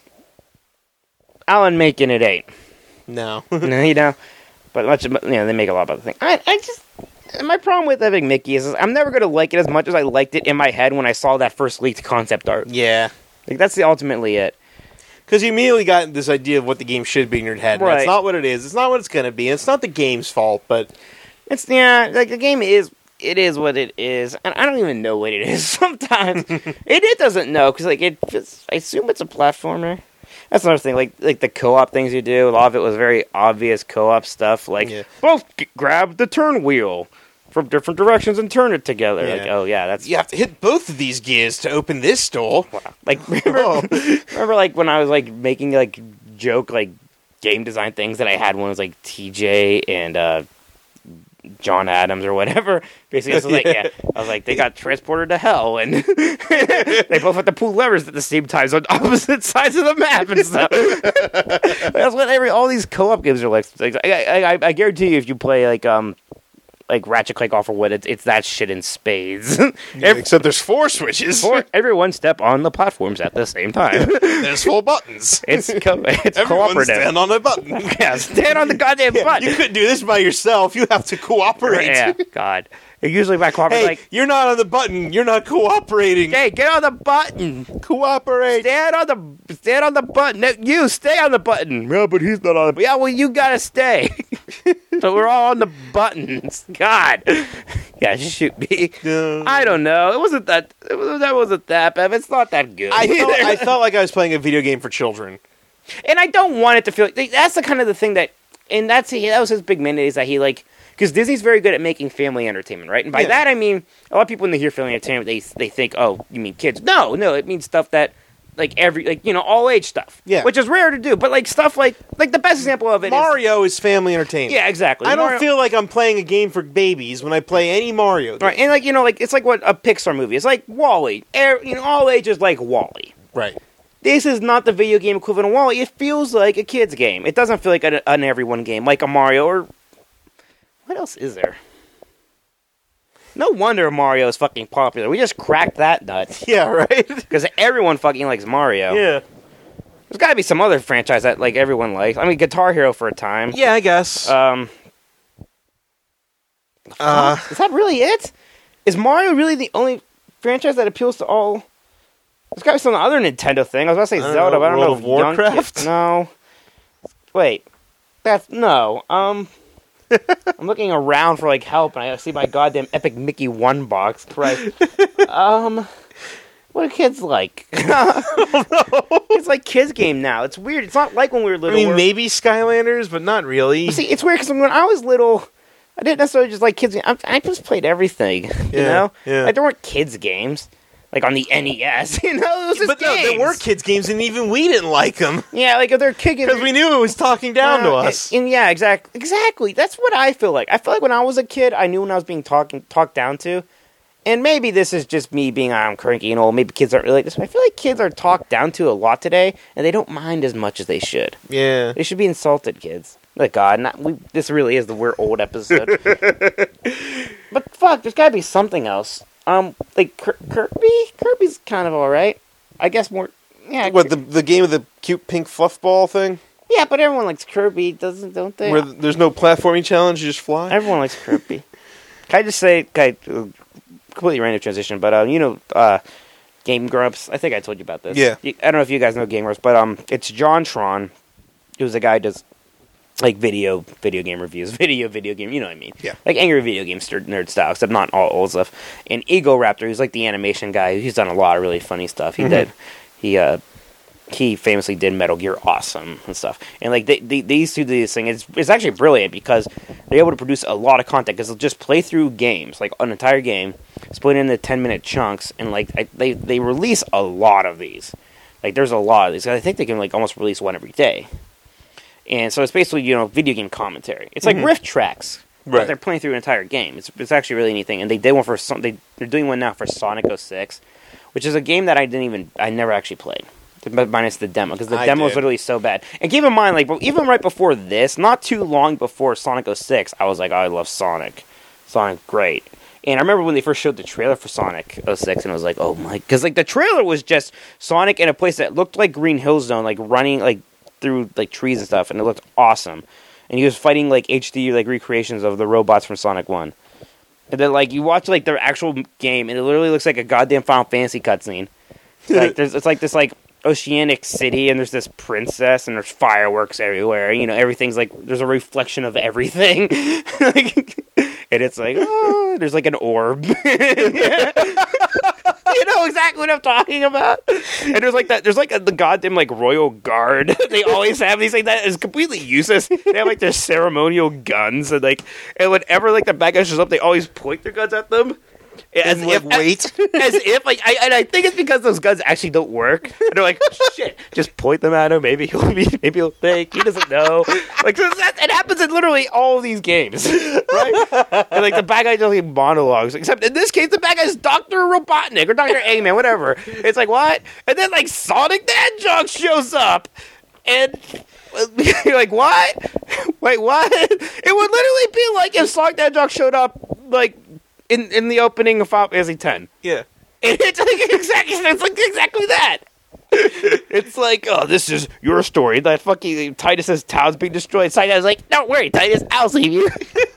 Alan Menken it ain't. No. No, but they make a lot of other things. I just... My problem with Epic Mickey is I'm never going to like it as much as I liked it in my head when I saw that first leaked concept art. Yeah. Like, that's ultimately it. Because you immediately got this idea of what the game should be in your head. Right. That's not what it is. It's not what it's going to be. It's not the game's fault, but... like, the game is... It is what it is. And I don't even know what it is sometimes. it doesn't know, because, like, I assume it's a platformer. That's another thing, like the co-op things you do. A lot of it was very obvious co-op stuff, like both grab the turn wheel from different directions and turn it together. Yeah. Like, oh yeah, that's you have to hit both of these gears to open this door. Wow. Like remember, like when I was like making like joke like game design things that I had one was like TJ and John Adams or whatever. Basically, I was like, they got transported to hell, and they both have to pull levers at the same time on opposite sides of the map and stuff. That's what all these co-op games are like. I guarantee you, if you play like Ratchet Clank Off Wood, it's that shit in spades. Except there's 4 switches. Everyone step on the platforms at the same time. There's 4 buttons. It's Everyone cooperative. Stand on a button. Yeah, stand on the goddamn button. You couldn't do this by yourself. You have to cooperate. Yeah, God. Usually by cooperating, like, you're not on the button. You're not cooperating. Hey, get on the button. Cooperate. Stand on the button. No, you stay on the button. Yeah, but he's not on the button. Yeah, well, you gotta stay. So we're all on the buttons. God. Yeah, shoot me. I don't know. It wasn't that. That wasn't that bad. It's not that good. I felt like I was playing a video game for children, and I don't want it to feel. That's the kind of the thing that, and that was his big mandate is that he like. Because Disney's very good at making family entertainment, right? And by that, I mean, a lot of people when they hear family entertainment, they think, oh, you mean kids. No, it means stuff that, all age stuff. Yeah. Which is rare to do. But, like, stuff like the best example of it Mario is family entertainment. Yeah, exactly. I don't feel like I'm playing a game for babies when I play any Mario game. Right, and, it's like what a Pixar movie. It's like WALL-E. All ages like WALL-E. Right. This is not the video game equivalent of WALL-E. It feels like a kid's game. It doesn't feel like an everyone game, like a Mario or... What else is there? No wonder Mario is fucking popular. We just cracked that nut. Yeah, right? Because everyone fucking likes Mario. Yeah. There's got to be some other franchise that like everyone likes. I mean, Guitar Hero for a time. Yeah, I guess. Is that really it? Is Mario really the only franchise that appeals to all? There's got to be some other Nintendo thing. I was about to say Zelda, but I don't know. World of Warcraft? No. Wait. No. I'm looking around for like help, and I see my goddamn Epic Mickey 1 box. Christ. What do kids like? It's like kids' game now. It's weird. It's not like when we were little. I mean, maybe Skylanders, but not really. See, it's weird because when I was little, I didn't necessarily just like kids. I just played everything. You know, yeah. Like there weren't kids games. Like on the NES, you know, it was just games. No, there were kids games, and even we didn't like them. Yeah, like if they're kicking, because we knew it was talking down to us. And yeah, exactly. That's what I feel like. I feel like when I was a kid, I knew when I was being talked down to. And maybe this is just me being I'm cranky and old. Maybe kids aren't really like this. But I feel like kids are talked down to a lot today, and they don't mind as much as they should. Yeah, they should be insulted, kids. Like God, this really is the we're old episode. But fuck, there's got to be something else. Like Kirby's kind of all right. I guess more. Yeah. What the game of the cute pink fluff ball thing? Yeah, but everyone likes Kirby, don't they? Where there's no platforming challenge, you just fly. Everyone likes Kirby. Can I just say, completely random transition, but Game Grumps. I think I told you about this. Yeah. I don't know if you guys know Game Grumps, but it's John Tron, who's a guy who does like video game reviews, video game, you know what I mean? Yeah. Like angry video game nerd style, except not all old stuff. And Ego Raptor, who's like the animation guy, he's done a lot of really funny stuff. He famously did Metal Gear Awesome and stuff. And like they used to do this thing. It's actually brilliant because they're able to produce a lot of content because they'll just play through games, like an entire game, split it into 10-minute chunks, and like they release a lot of these. Like there's a lot of these. I think they can like almost release one every day. And so it's basically, video game commentary. It's like riff tracks. Right. But they're playing through an entire game. It's actually really neat thing. And they did one for they're doing one now for Sonic 06, which is a game that I never actually played. Minus the demo, because the demo is literally so bad. And keep in mind, like, even right before this, not too long before Sonic 06, I was like, oh, I love Sonic. Sonic, great. And I remember when they first showed the trailer for Sonic 06, and I was like, oh my, because like the trailer was just Sonic in a place that looked like Green Hill Zone, like running like through like trees and stuff, and it looked awesome. And he was fighting like HD like recreations of the robots from Sonic 1. And then like you watch like their actual game, and it literally looks like a goddamn Final Fantasy cutscene. Like it's like this like oceanic city, and there's this princess, and there's fireworks everywhere. Everything's like there's a reflection of everything. And it's like, oh, there's like an orb. You know exactly what I'm talking about. And there's like the goddamn like royal guard. They always have these things that is completely useless. They have like their ceremonial guns, and whenever like the bad guys shows up, they always point their guns at them. As if I think it's because those guns actually don't work. And they're like, shit, just point them at him. Maybe he'll think he doesn't know. Like it happens in literally all of these games, right? And like the bad guy does like monologues. Except in this case, the bad guy's Dr. Robotnik or Dr. Eggman, whatever. It's like what? And then like Sonic the Hedgehog shows up, and you're like, what? Wait, what? It would literally be like if Sonic the Hedgehog showed up like. In the opening of Final Fantasy X. Yeah. It's like exactly that. It's like, oh, this is your story. That fucking Titus's town's being destroyed. Titus is like, don't worry, Titus, I'll save you.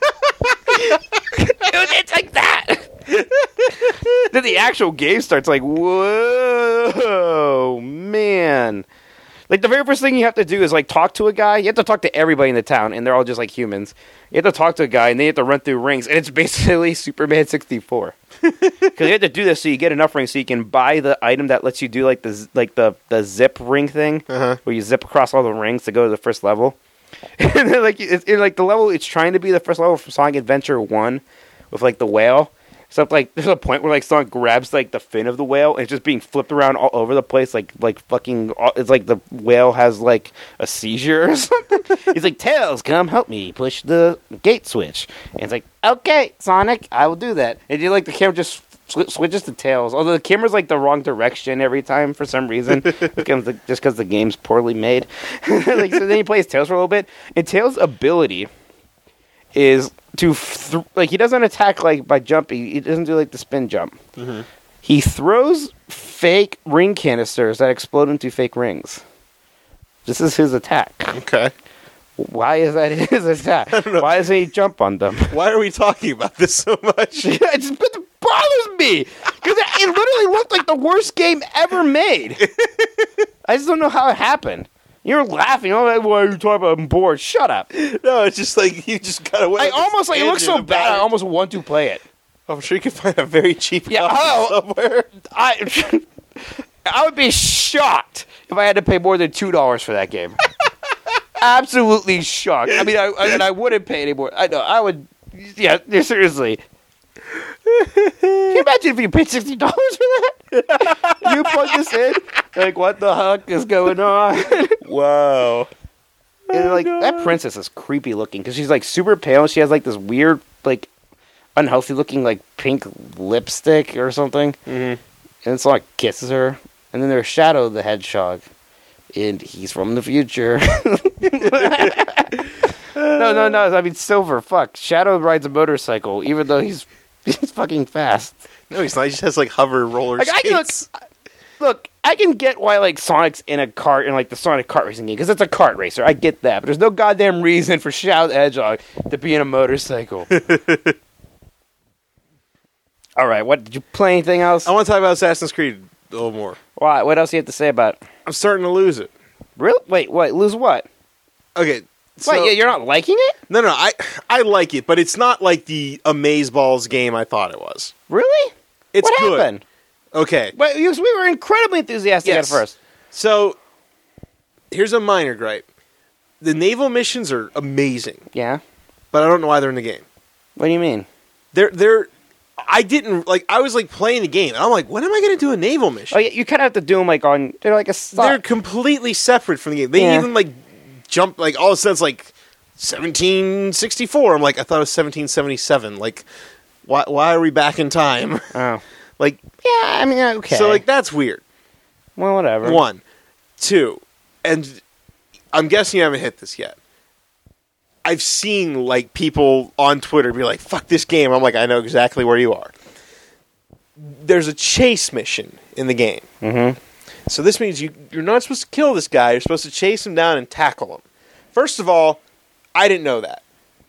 It's like that. Then the actual game starts like, whoa, man. Like, the very first thing you have to do is, like, talk to a guy. You have to talk to everybody in the town, and they're all just, like, humans. You have to talk to a guy, and then you have to run through rings, and it's basically Superman 64. Because you have to do this so you get enough rings so you can buy the item that lets you do, like, the zip ring thing, where you zip across all the rings to go to the first level. And then, like, the level it's trying to be the first level from Sonic Adventure 1 with, like, the whale. So like there's a point where like Sonic grabs like the fin of the whale and it's just being flipped around all over the place like fucking it's like the whale has like a seizure or something. He's like, Tails, come help me push the gate switch. And it's like, okay, Sonic, I will do that. And you like the camera just switches to Tails. Although the camera's like the wrong direction every time for some reason, just because the game's poorly made. Like so then he plays Tails for a little bit, and Tails' ability is to he doesn't attack like by jumping. He doesn't do like the spin jump. Mm-hmm. He throws fake ring canisters that explode into fake rings. This is his attack. Okay. Why is that his attack? Why doesn't he jump on them? Why are we talking about this so much? It bothers me because it literally looked like the worst game ever made. I just don't know how it happened. You're laughing. Oh, why are you talking about? I'm bored. Shut up. No, it's just like you just got away. It looks so bad. I almost want to play it. I'm sure you can find a very cheap copy somewhere. I would be shocked if I had to pay more than $2 for that game. Absolutely shocked. I mean, I wouldn't pay any more. I know. I would. Yeah, seriously. Can you imagine if you paid $60 for that? You plug this in, like, what the heck is going on? Wow. And like that princess is creepy looking because she's like super pale. And she has like this weird, like, unhealthy looking like pink lipstick or something. Mm-hmm. And so like kisses her. And then there's Shadow the Hedgehog, and he's from the future. No. I mean, Silver. Fuck. Shadow rides a motorcycle, even though he's fucking fast. No, he's not. He just has like hover roller Like, skates. Look, I can get why like Sonic's in a kart in like the Sonic kart racing game because it's a kart racer. I get that, but there's no goddamn reason for Shadow the Hedgehog to be in a motorcycle. All right, what did you play? Anything else? I want to talk about Assassin's Creed a little more. Why? What else do you have to say about it? I'm starting to lose it. Really? Wait, lose what? Okay. So, Wait, you're not liking it? No, I like it, but it's not like the Amazeballs game I thought it was. Really? It's what good. happened? Okay. Wait, we were incredibly enthusiastic at first. So, here's a minor gripe. The naval missions are amazing, Yeah. but I don't know why they're in the game. What do you mean? I was like playing the game, and I'm like, when am I going to do a naval mission? Oh, yeah, you kind of have to do them like on. They're like a. They're completely separate from the game. They Yeah. even like jump, like all of a sudden it's like 1764. I'm like, I thought it was 1777. Like, why are we back in time? Oh. Like, Yeah, I mean, okay. so like that's weird. Well, whatever. 1, 2, and I'm guessing you haven't hit this yet. I've seen like people on Twitter be like, "Fuck this game." I'm like, I know exactly where you are. There's a chase mission in the game. Mm-hmm. So this means you're not supposed to kill this guy. You're supposed to chase him down and tackle him. First of all, I didn't know that.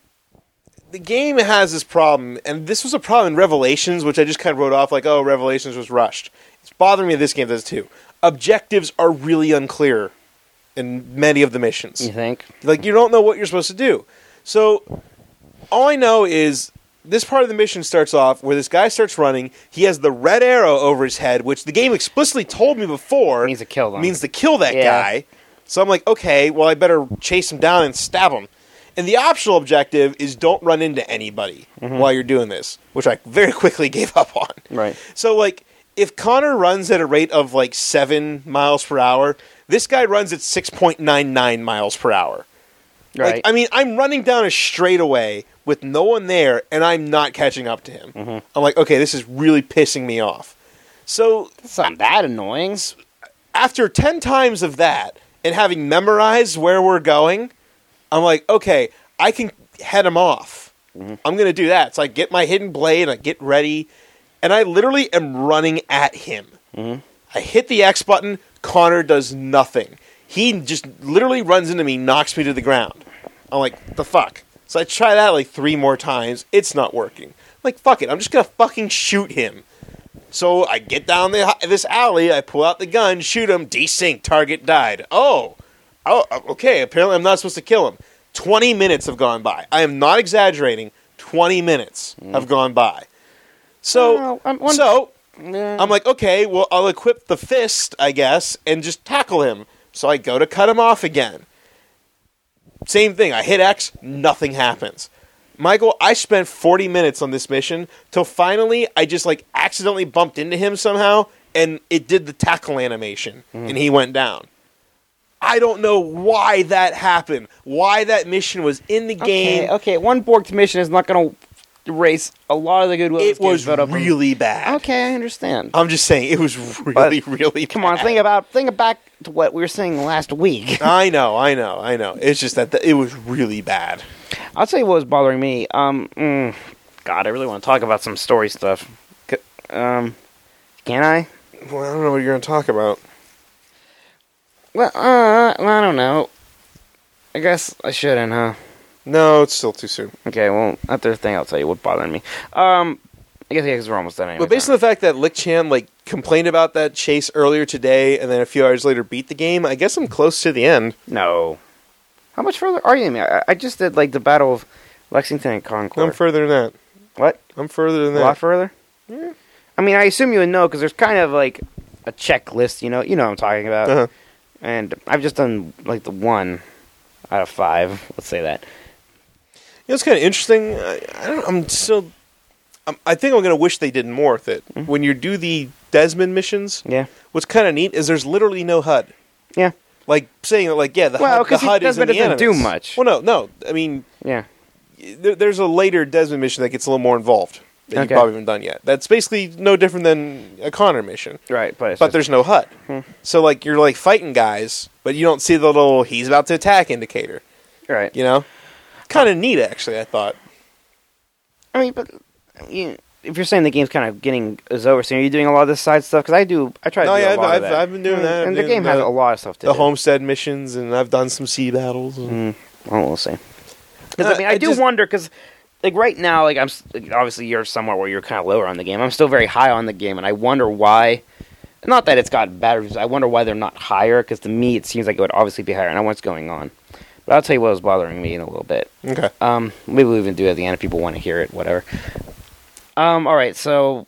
The game has this problem, and this was a problem in Revelations, which I just kind of wrote off like, oh, Revelations was rushed. It's bothering me this game does too. Objectives are really unclear in many of the missions. You think? Like, you don't know what you're supposed to do. So, all I know is this part of the mission starts off where this guy starts running. He has the red arrow over his head, which the game explicitly told me before Means to kill them. means to kill that Yeah. guy. So I'm like, okay, well, I better chase him down and stab him. And the optional objective is don't run into anybody while you're doing this, which I very quickly gave up on. Right. So, like, if Connor runs at a rate of, like, 7 miles per hour, this guy runs at 6.99 miles per hour. Right. Like, I mean, I'm running down a straightaway with no one there, and I'm not catching up to him. I'm like, okay, this is really pissing me off. So, It's not that annoying. after 10 times of that, and having memorized where we're going, I'm like, okay, I can head him off. I'm going to do that. So I get my hidden blade, I get ready, and I literally am running at him. I hit the X button, Connor does nothing. He just literally runs into me, knocks me to the ground. I'm like, the fuck? So I try that like 3 more times. It's not working. I'm like, fuck it, I'm just going to fucking shoot him. So I get down this alley, I pull out the gun, shoot him, desync, target died. Oh, okay, apparently I'm not supposed to kill him. 20 minutes have gone by. I am not exaggerating. 20 minutes have gone by. So, Well, I'm like, okay, well, I'll equip the fist, I guess, and just tackle him. So I go to cut him off again. Same thing. I hit X, nothing happens. Michael, I spent 40 minutes on this mission till finally I just like accidentally bumped into him somehow and it did the tackle animation and he went down. I don't know why that happened. Why that mission was in the game. Okay, one borked mission is not going to erase a lot of the goodwill. It was really bad. Okay, I understand. I'm just saying it was really, really Come bad. on, think back to what we were saying last week. I know. It's just that it was really bad. I'll tell you what was bothering me. God, I really want to talk about some story stuff. Can I? Well, I don't know what you're going to talk about. Well, I don't know. I guess I shouldn't, huh? No, it's still too soon. Okay, well, after the thing, I'll tell you what bothered me. I guess we're almost done anyway. But based on the fact that Lick Chan complained about that chase earlier today, and then a few hours later beat the game, I guess I'm close to the end. No. How much further are you than me? I just did, the Battle of Lexington and Concord. I'm further than that. What? I'm further than that. A lot further? Yeah. I mean, I assume you would know, because there's kind of, a checklist, you know what I'm talking about. Uh-huh. And I've just done, the 1 out of 5, let's say that. know, it's kind of interesting. I don't. I'm still. I think I'm going to wish they did more with it. Mm-hmm. When you do the Desmond missions, Yeah. what's kind of neat is there's literally no HUD. Yeah. Like saying that, like, yeah, the HUD is in the doesn't do enemies. much. Well, no. I mean, Yeah. there's a later Desmond mission that gets a little more involved that you Okay. probably haven't done yet. That's basically no different than a Connor mission, Right, but there's no HUD. So like you're like fighting guys, but you don't see the little "he's about to attack" indicator. right. You know, kind of neat actually. I thought. I mean, but if you're saying the game's kind of is over, so are you doing a lot of this side stuff? Because I try to do a lot of that. I've been doing that. And the game has a lot of stuff to the do. homestead missions, and I've done some sea battles. And Well, we'll see. Because I do wonder, because like right now, like obviously you're somewhere where you're kind of lower on the game. I'm still very high on the game, and I wonder why. Not that it's got bad reviews. I wonder why they're not higher. Because to me, it seems like it would obviously be higher. And I know what's going on. But I'll tell you what was bothering me in a little bit. Okay. Maybe we'll even do it at the end if people want to hear it. Whatever. All right. So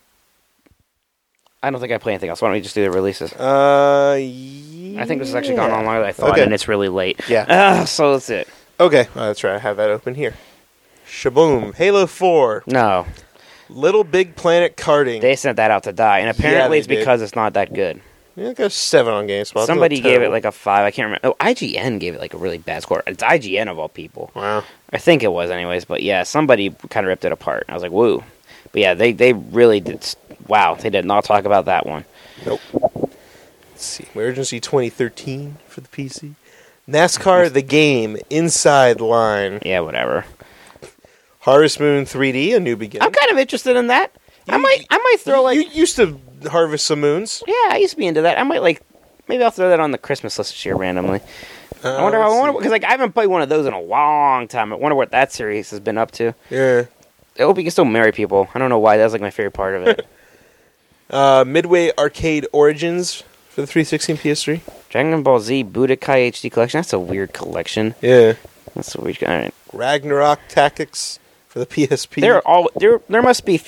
I don't think I play anything else. Why don't we just do the releases? Yeah. I think this has actually gone on longer than I thought, Okay. and it's really late. Yeah. So that's it. Okay. That's right. I have that open here. Shaboom. Halo 4. No, Little Big Planet karting. they sent that out to die, and apparently they it's because it's not that good. Yeah, it got 7 on GameSpot. Somebody gave it like a 5. I can't remember. Oh, IGN gave it like a really bad score. It's IGN of all people. Wow. I think it was, anyways. But yeah, somebody kind of ripped it apart. I was like, woo. But yeah, they really did. Wow, they did not talk about that one. Nope. Let's see. Emergency 2013 for the PC. NASCAR the game inside line. Yeah, whatever. Harvest Moon 3D, a new beginning. I'm kind of interested in that. I might throw like. You used to harvest some moons. Yeah, I used to be into that. I might maybe I'll throw that on the Christmas list this year randomly. I wonder because like I haven't played one of those in a long time. I wonder what that series has been up to. Yeah. I hope you can still marry people. I don't know why. That's like my favorite part of it. Midway Arcade Origins for the 360 and PS3. Dragon Ball Z Budokai HD Collection. That's a weird collection. Yeah. That's a weird. All right. Ragnarok Tactics for the PSP. There must be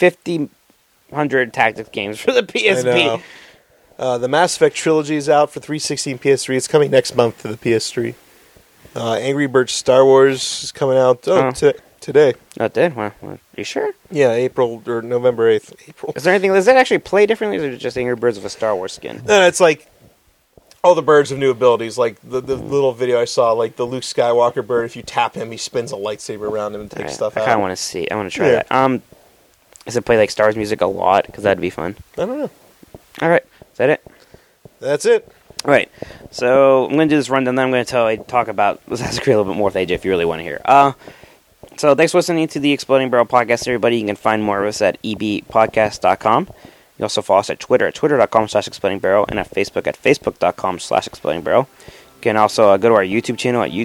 100 tactics games for the PSP. I know. The Mass Effect trilogy is out for 360 and PS3. It's coming next month to the PS3. Angry Birds Star Wars is coming out today. Oh, it did? Well, are you sure? Yeah, April or November 8th. April. Is there anything? Does that actually play differently, or is it just Angry Birds with a Star Wars skin? No, it's like all the birds have new abilities. Like the little video I saw, like the Luke Skywalker bird. If you tap him, he spins a lightsaber around him and takes stuff I out. kind of want to see. I want to try that. Does it play like Star Wars music a lot? Because that'd be fun. I don't know. All right, is that it? That's it. All right. So I'm going to do this rundown. Then I'm going to talk about Assassin's Creed a little bit more with AJ if you really want to hear. So thanks for listening to the Exploding Barrel Podcast, everybody. You can find more of us at ebpodcast.com. You can also follow us at Twitter at twitter.com/explodingbarrel and at Facebook at facebook.com/explodingbarrel. You can also go to our YouTube channel at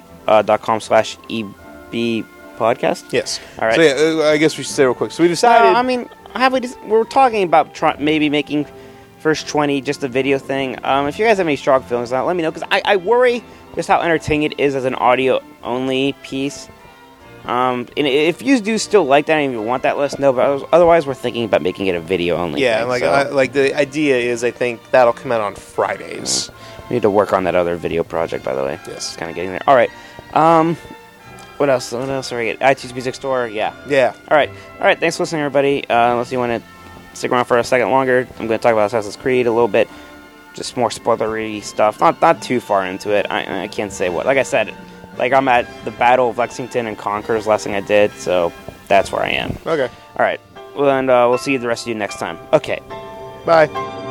youtube.com/ebpodcast. Yes. All right. So yeah, I guess we should say real quick. So we decided. We're talking about maybe making first 20 just a video thing. If you guys have any strong feelings on it, let me know, because I worry just how entertaining it is as an audio only piece. And if you do still like that and you want that, let us know. But otherwise, we're thinking about making it a video only. Yeah, thing, like the idea is, I think that'll come out on Fridays. We need to work on that other video project, by the way. Yes. It's kind of getting there. All right. What else? What else are we get? iTunes Music Store. Yeah. Yeah. All right. Thanks for listening, everybody. Unless you want to stick around for a second longer, I'm going to talk about Assassin's Creed a little bit. Just more spoilery stuff. Not too far into it. I can't say what. Like I said, like I'm at the Battle of Lexington and Conquer's last thing I did, so that's where I am. Okay. All right. Well, and we'll see the rest of you next time. Okay. Bye.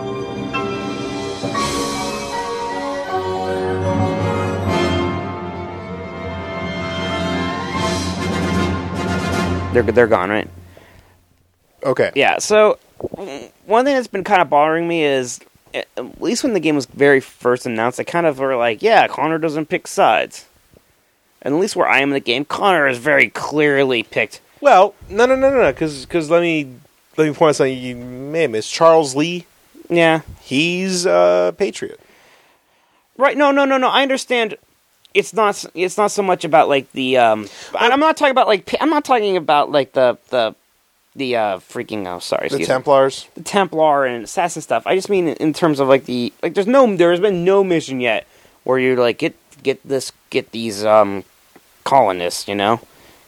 They're gone, right? Okay. Yeah, so one thing that's been kind of bothering me is, at least when the game was very first announced, they kind of were like, yeah, Connor doesn't pick sides. And at least where I am in the game, Connor is very clearly picked. Well, no, because let me point out something you may have missed. Charles Lee, Yeah. he's a patriot. Right, no, I understand. It's not so much about, like, the, I'm not talking about, like, the freaking, oh, sorry, The Templars. The Templar and assassin stuff. I just mean in terms of, like, there has been no mission yet where you're like, get these colonists, you know,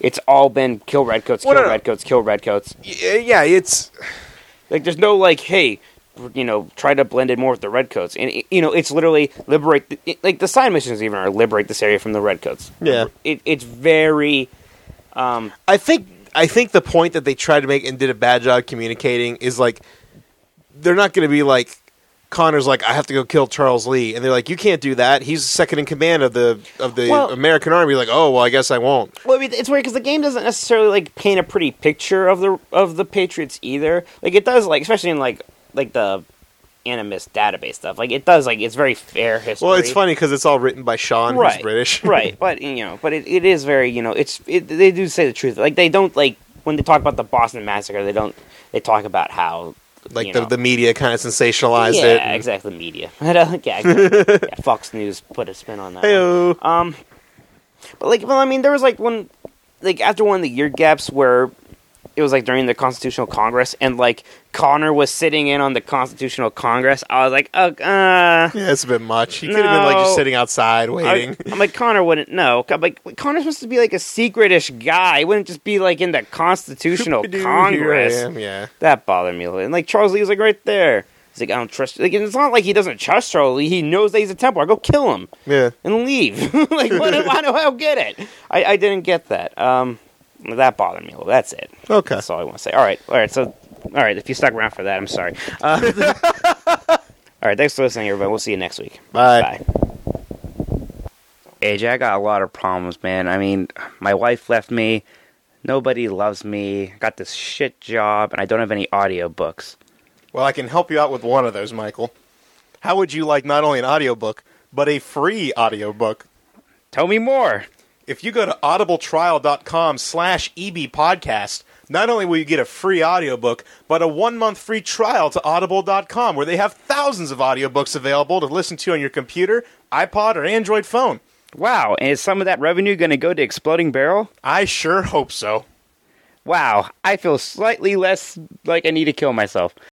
It's all been kill redcoats, kill Well, no. redcoats, kill redcoats. Yeah, it's Like, there's no, like, hey, try to blend it more with the redcoats. And, it's literally liberate... like, the side missions even are liberate this area from the redcoats. Yeah. It's very... I think the point that they tried to make and did a bad job communicating is, like, they're not going to be like, Connor's like, I have to go kill Charles Lee, and they're like, you can't do that. He's second in command of the American Army. Like, oh well, I guess I won't. Well, I mean, it's weird because the game doesn't necessarily like paint a pretty picture of the Patriots either. Like it does, like especially in like the Animus database stuff. Like it does, like it's very fair history. Well, it's funny because it's all written by Sean, right, who's British, right? But it is very they do say the truth. Like they don't like when they talk about the Boston Massacre, they talk about how. Like the media kind of sensationalized it. Yeah, exactly. Media. Exactly. Fox News put a spin on that. Hey-o. But there was like one, like after one of the year gaps where it was like during the Constitutional Congress, and like Connor was sitting in on the Constitutional Congress. I was like, yeah, it's a bit much. He could have been like just sitting outside waiting. I'm like, Connor wouldn't know. I'm like, Connor's supposed to be like a secretish guy. He wouldn't just be like in the Constitutional Congress. Here I am, yeah. That bothered me a little. And like Charles Lee was like right there. He's like, I don't trust you. Like, it's not like he doesn't trust Charles Lee. He knows that he's a Templar. Go kill him. Yeah. And leave. Like, I don't get it. I didn't get that. That bothered me a little. That's it. Okay. That's all I want to say. All right. So, if you stuck around for that, I'm sorry. All right. Thanks for listening, everybody. We'll see you next week. Bye. AJ, I got a lot of problems, man. I mean, my wife left me. Nobody loves me. I got this shit job, and I don't have any audiobooks. Well, I can help you out with one of those, Michael. How would you like not only an audiobook, but a free audiobook? Tell me more. If you go to audibletrial.com/ebpodcast, not only will you get a free audiobook, but a 1-month free trial to audible.com, where they have thousands of audiobooks available to listen to on your computer, iPod, or Android phone. Wow, and is some of that revenue going to go to Exploding Barrel? I sure hope so. Wow, I feel slightly less like I need to kill myself.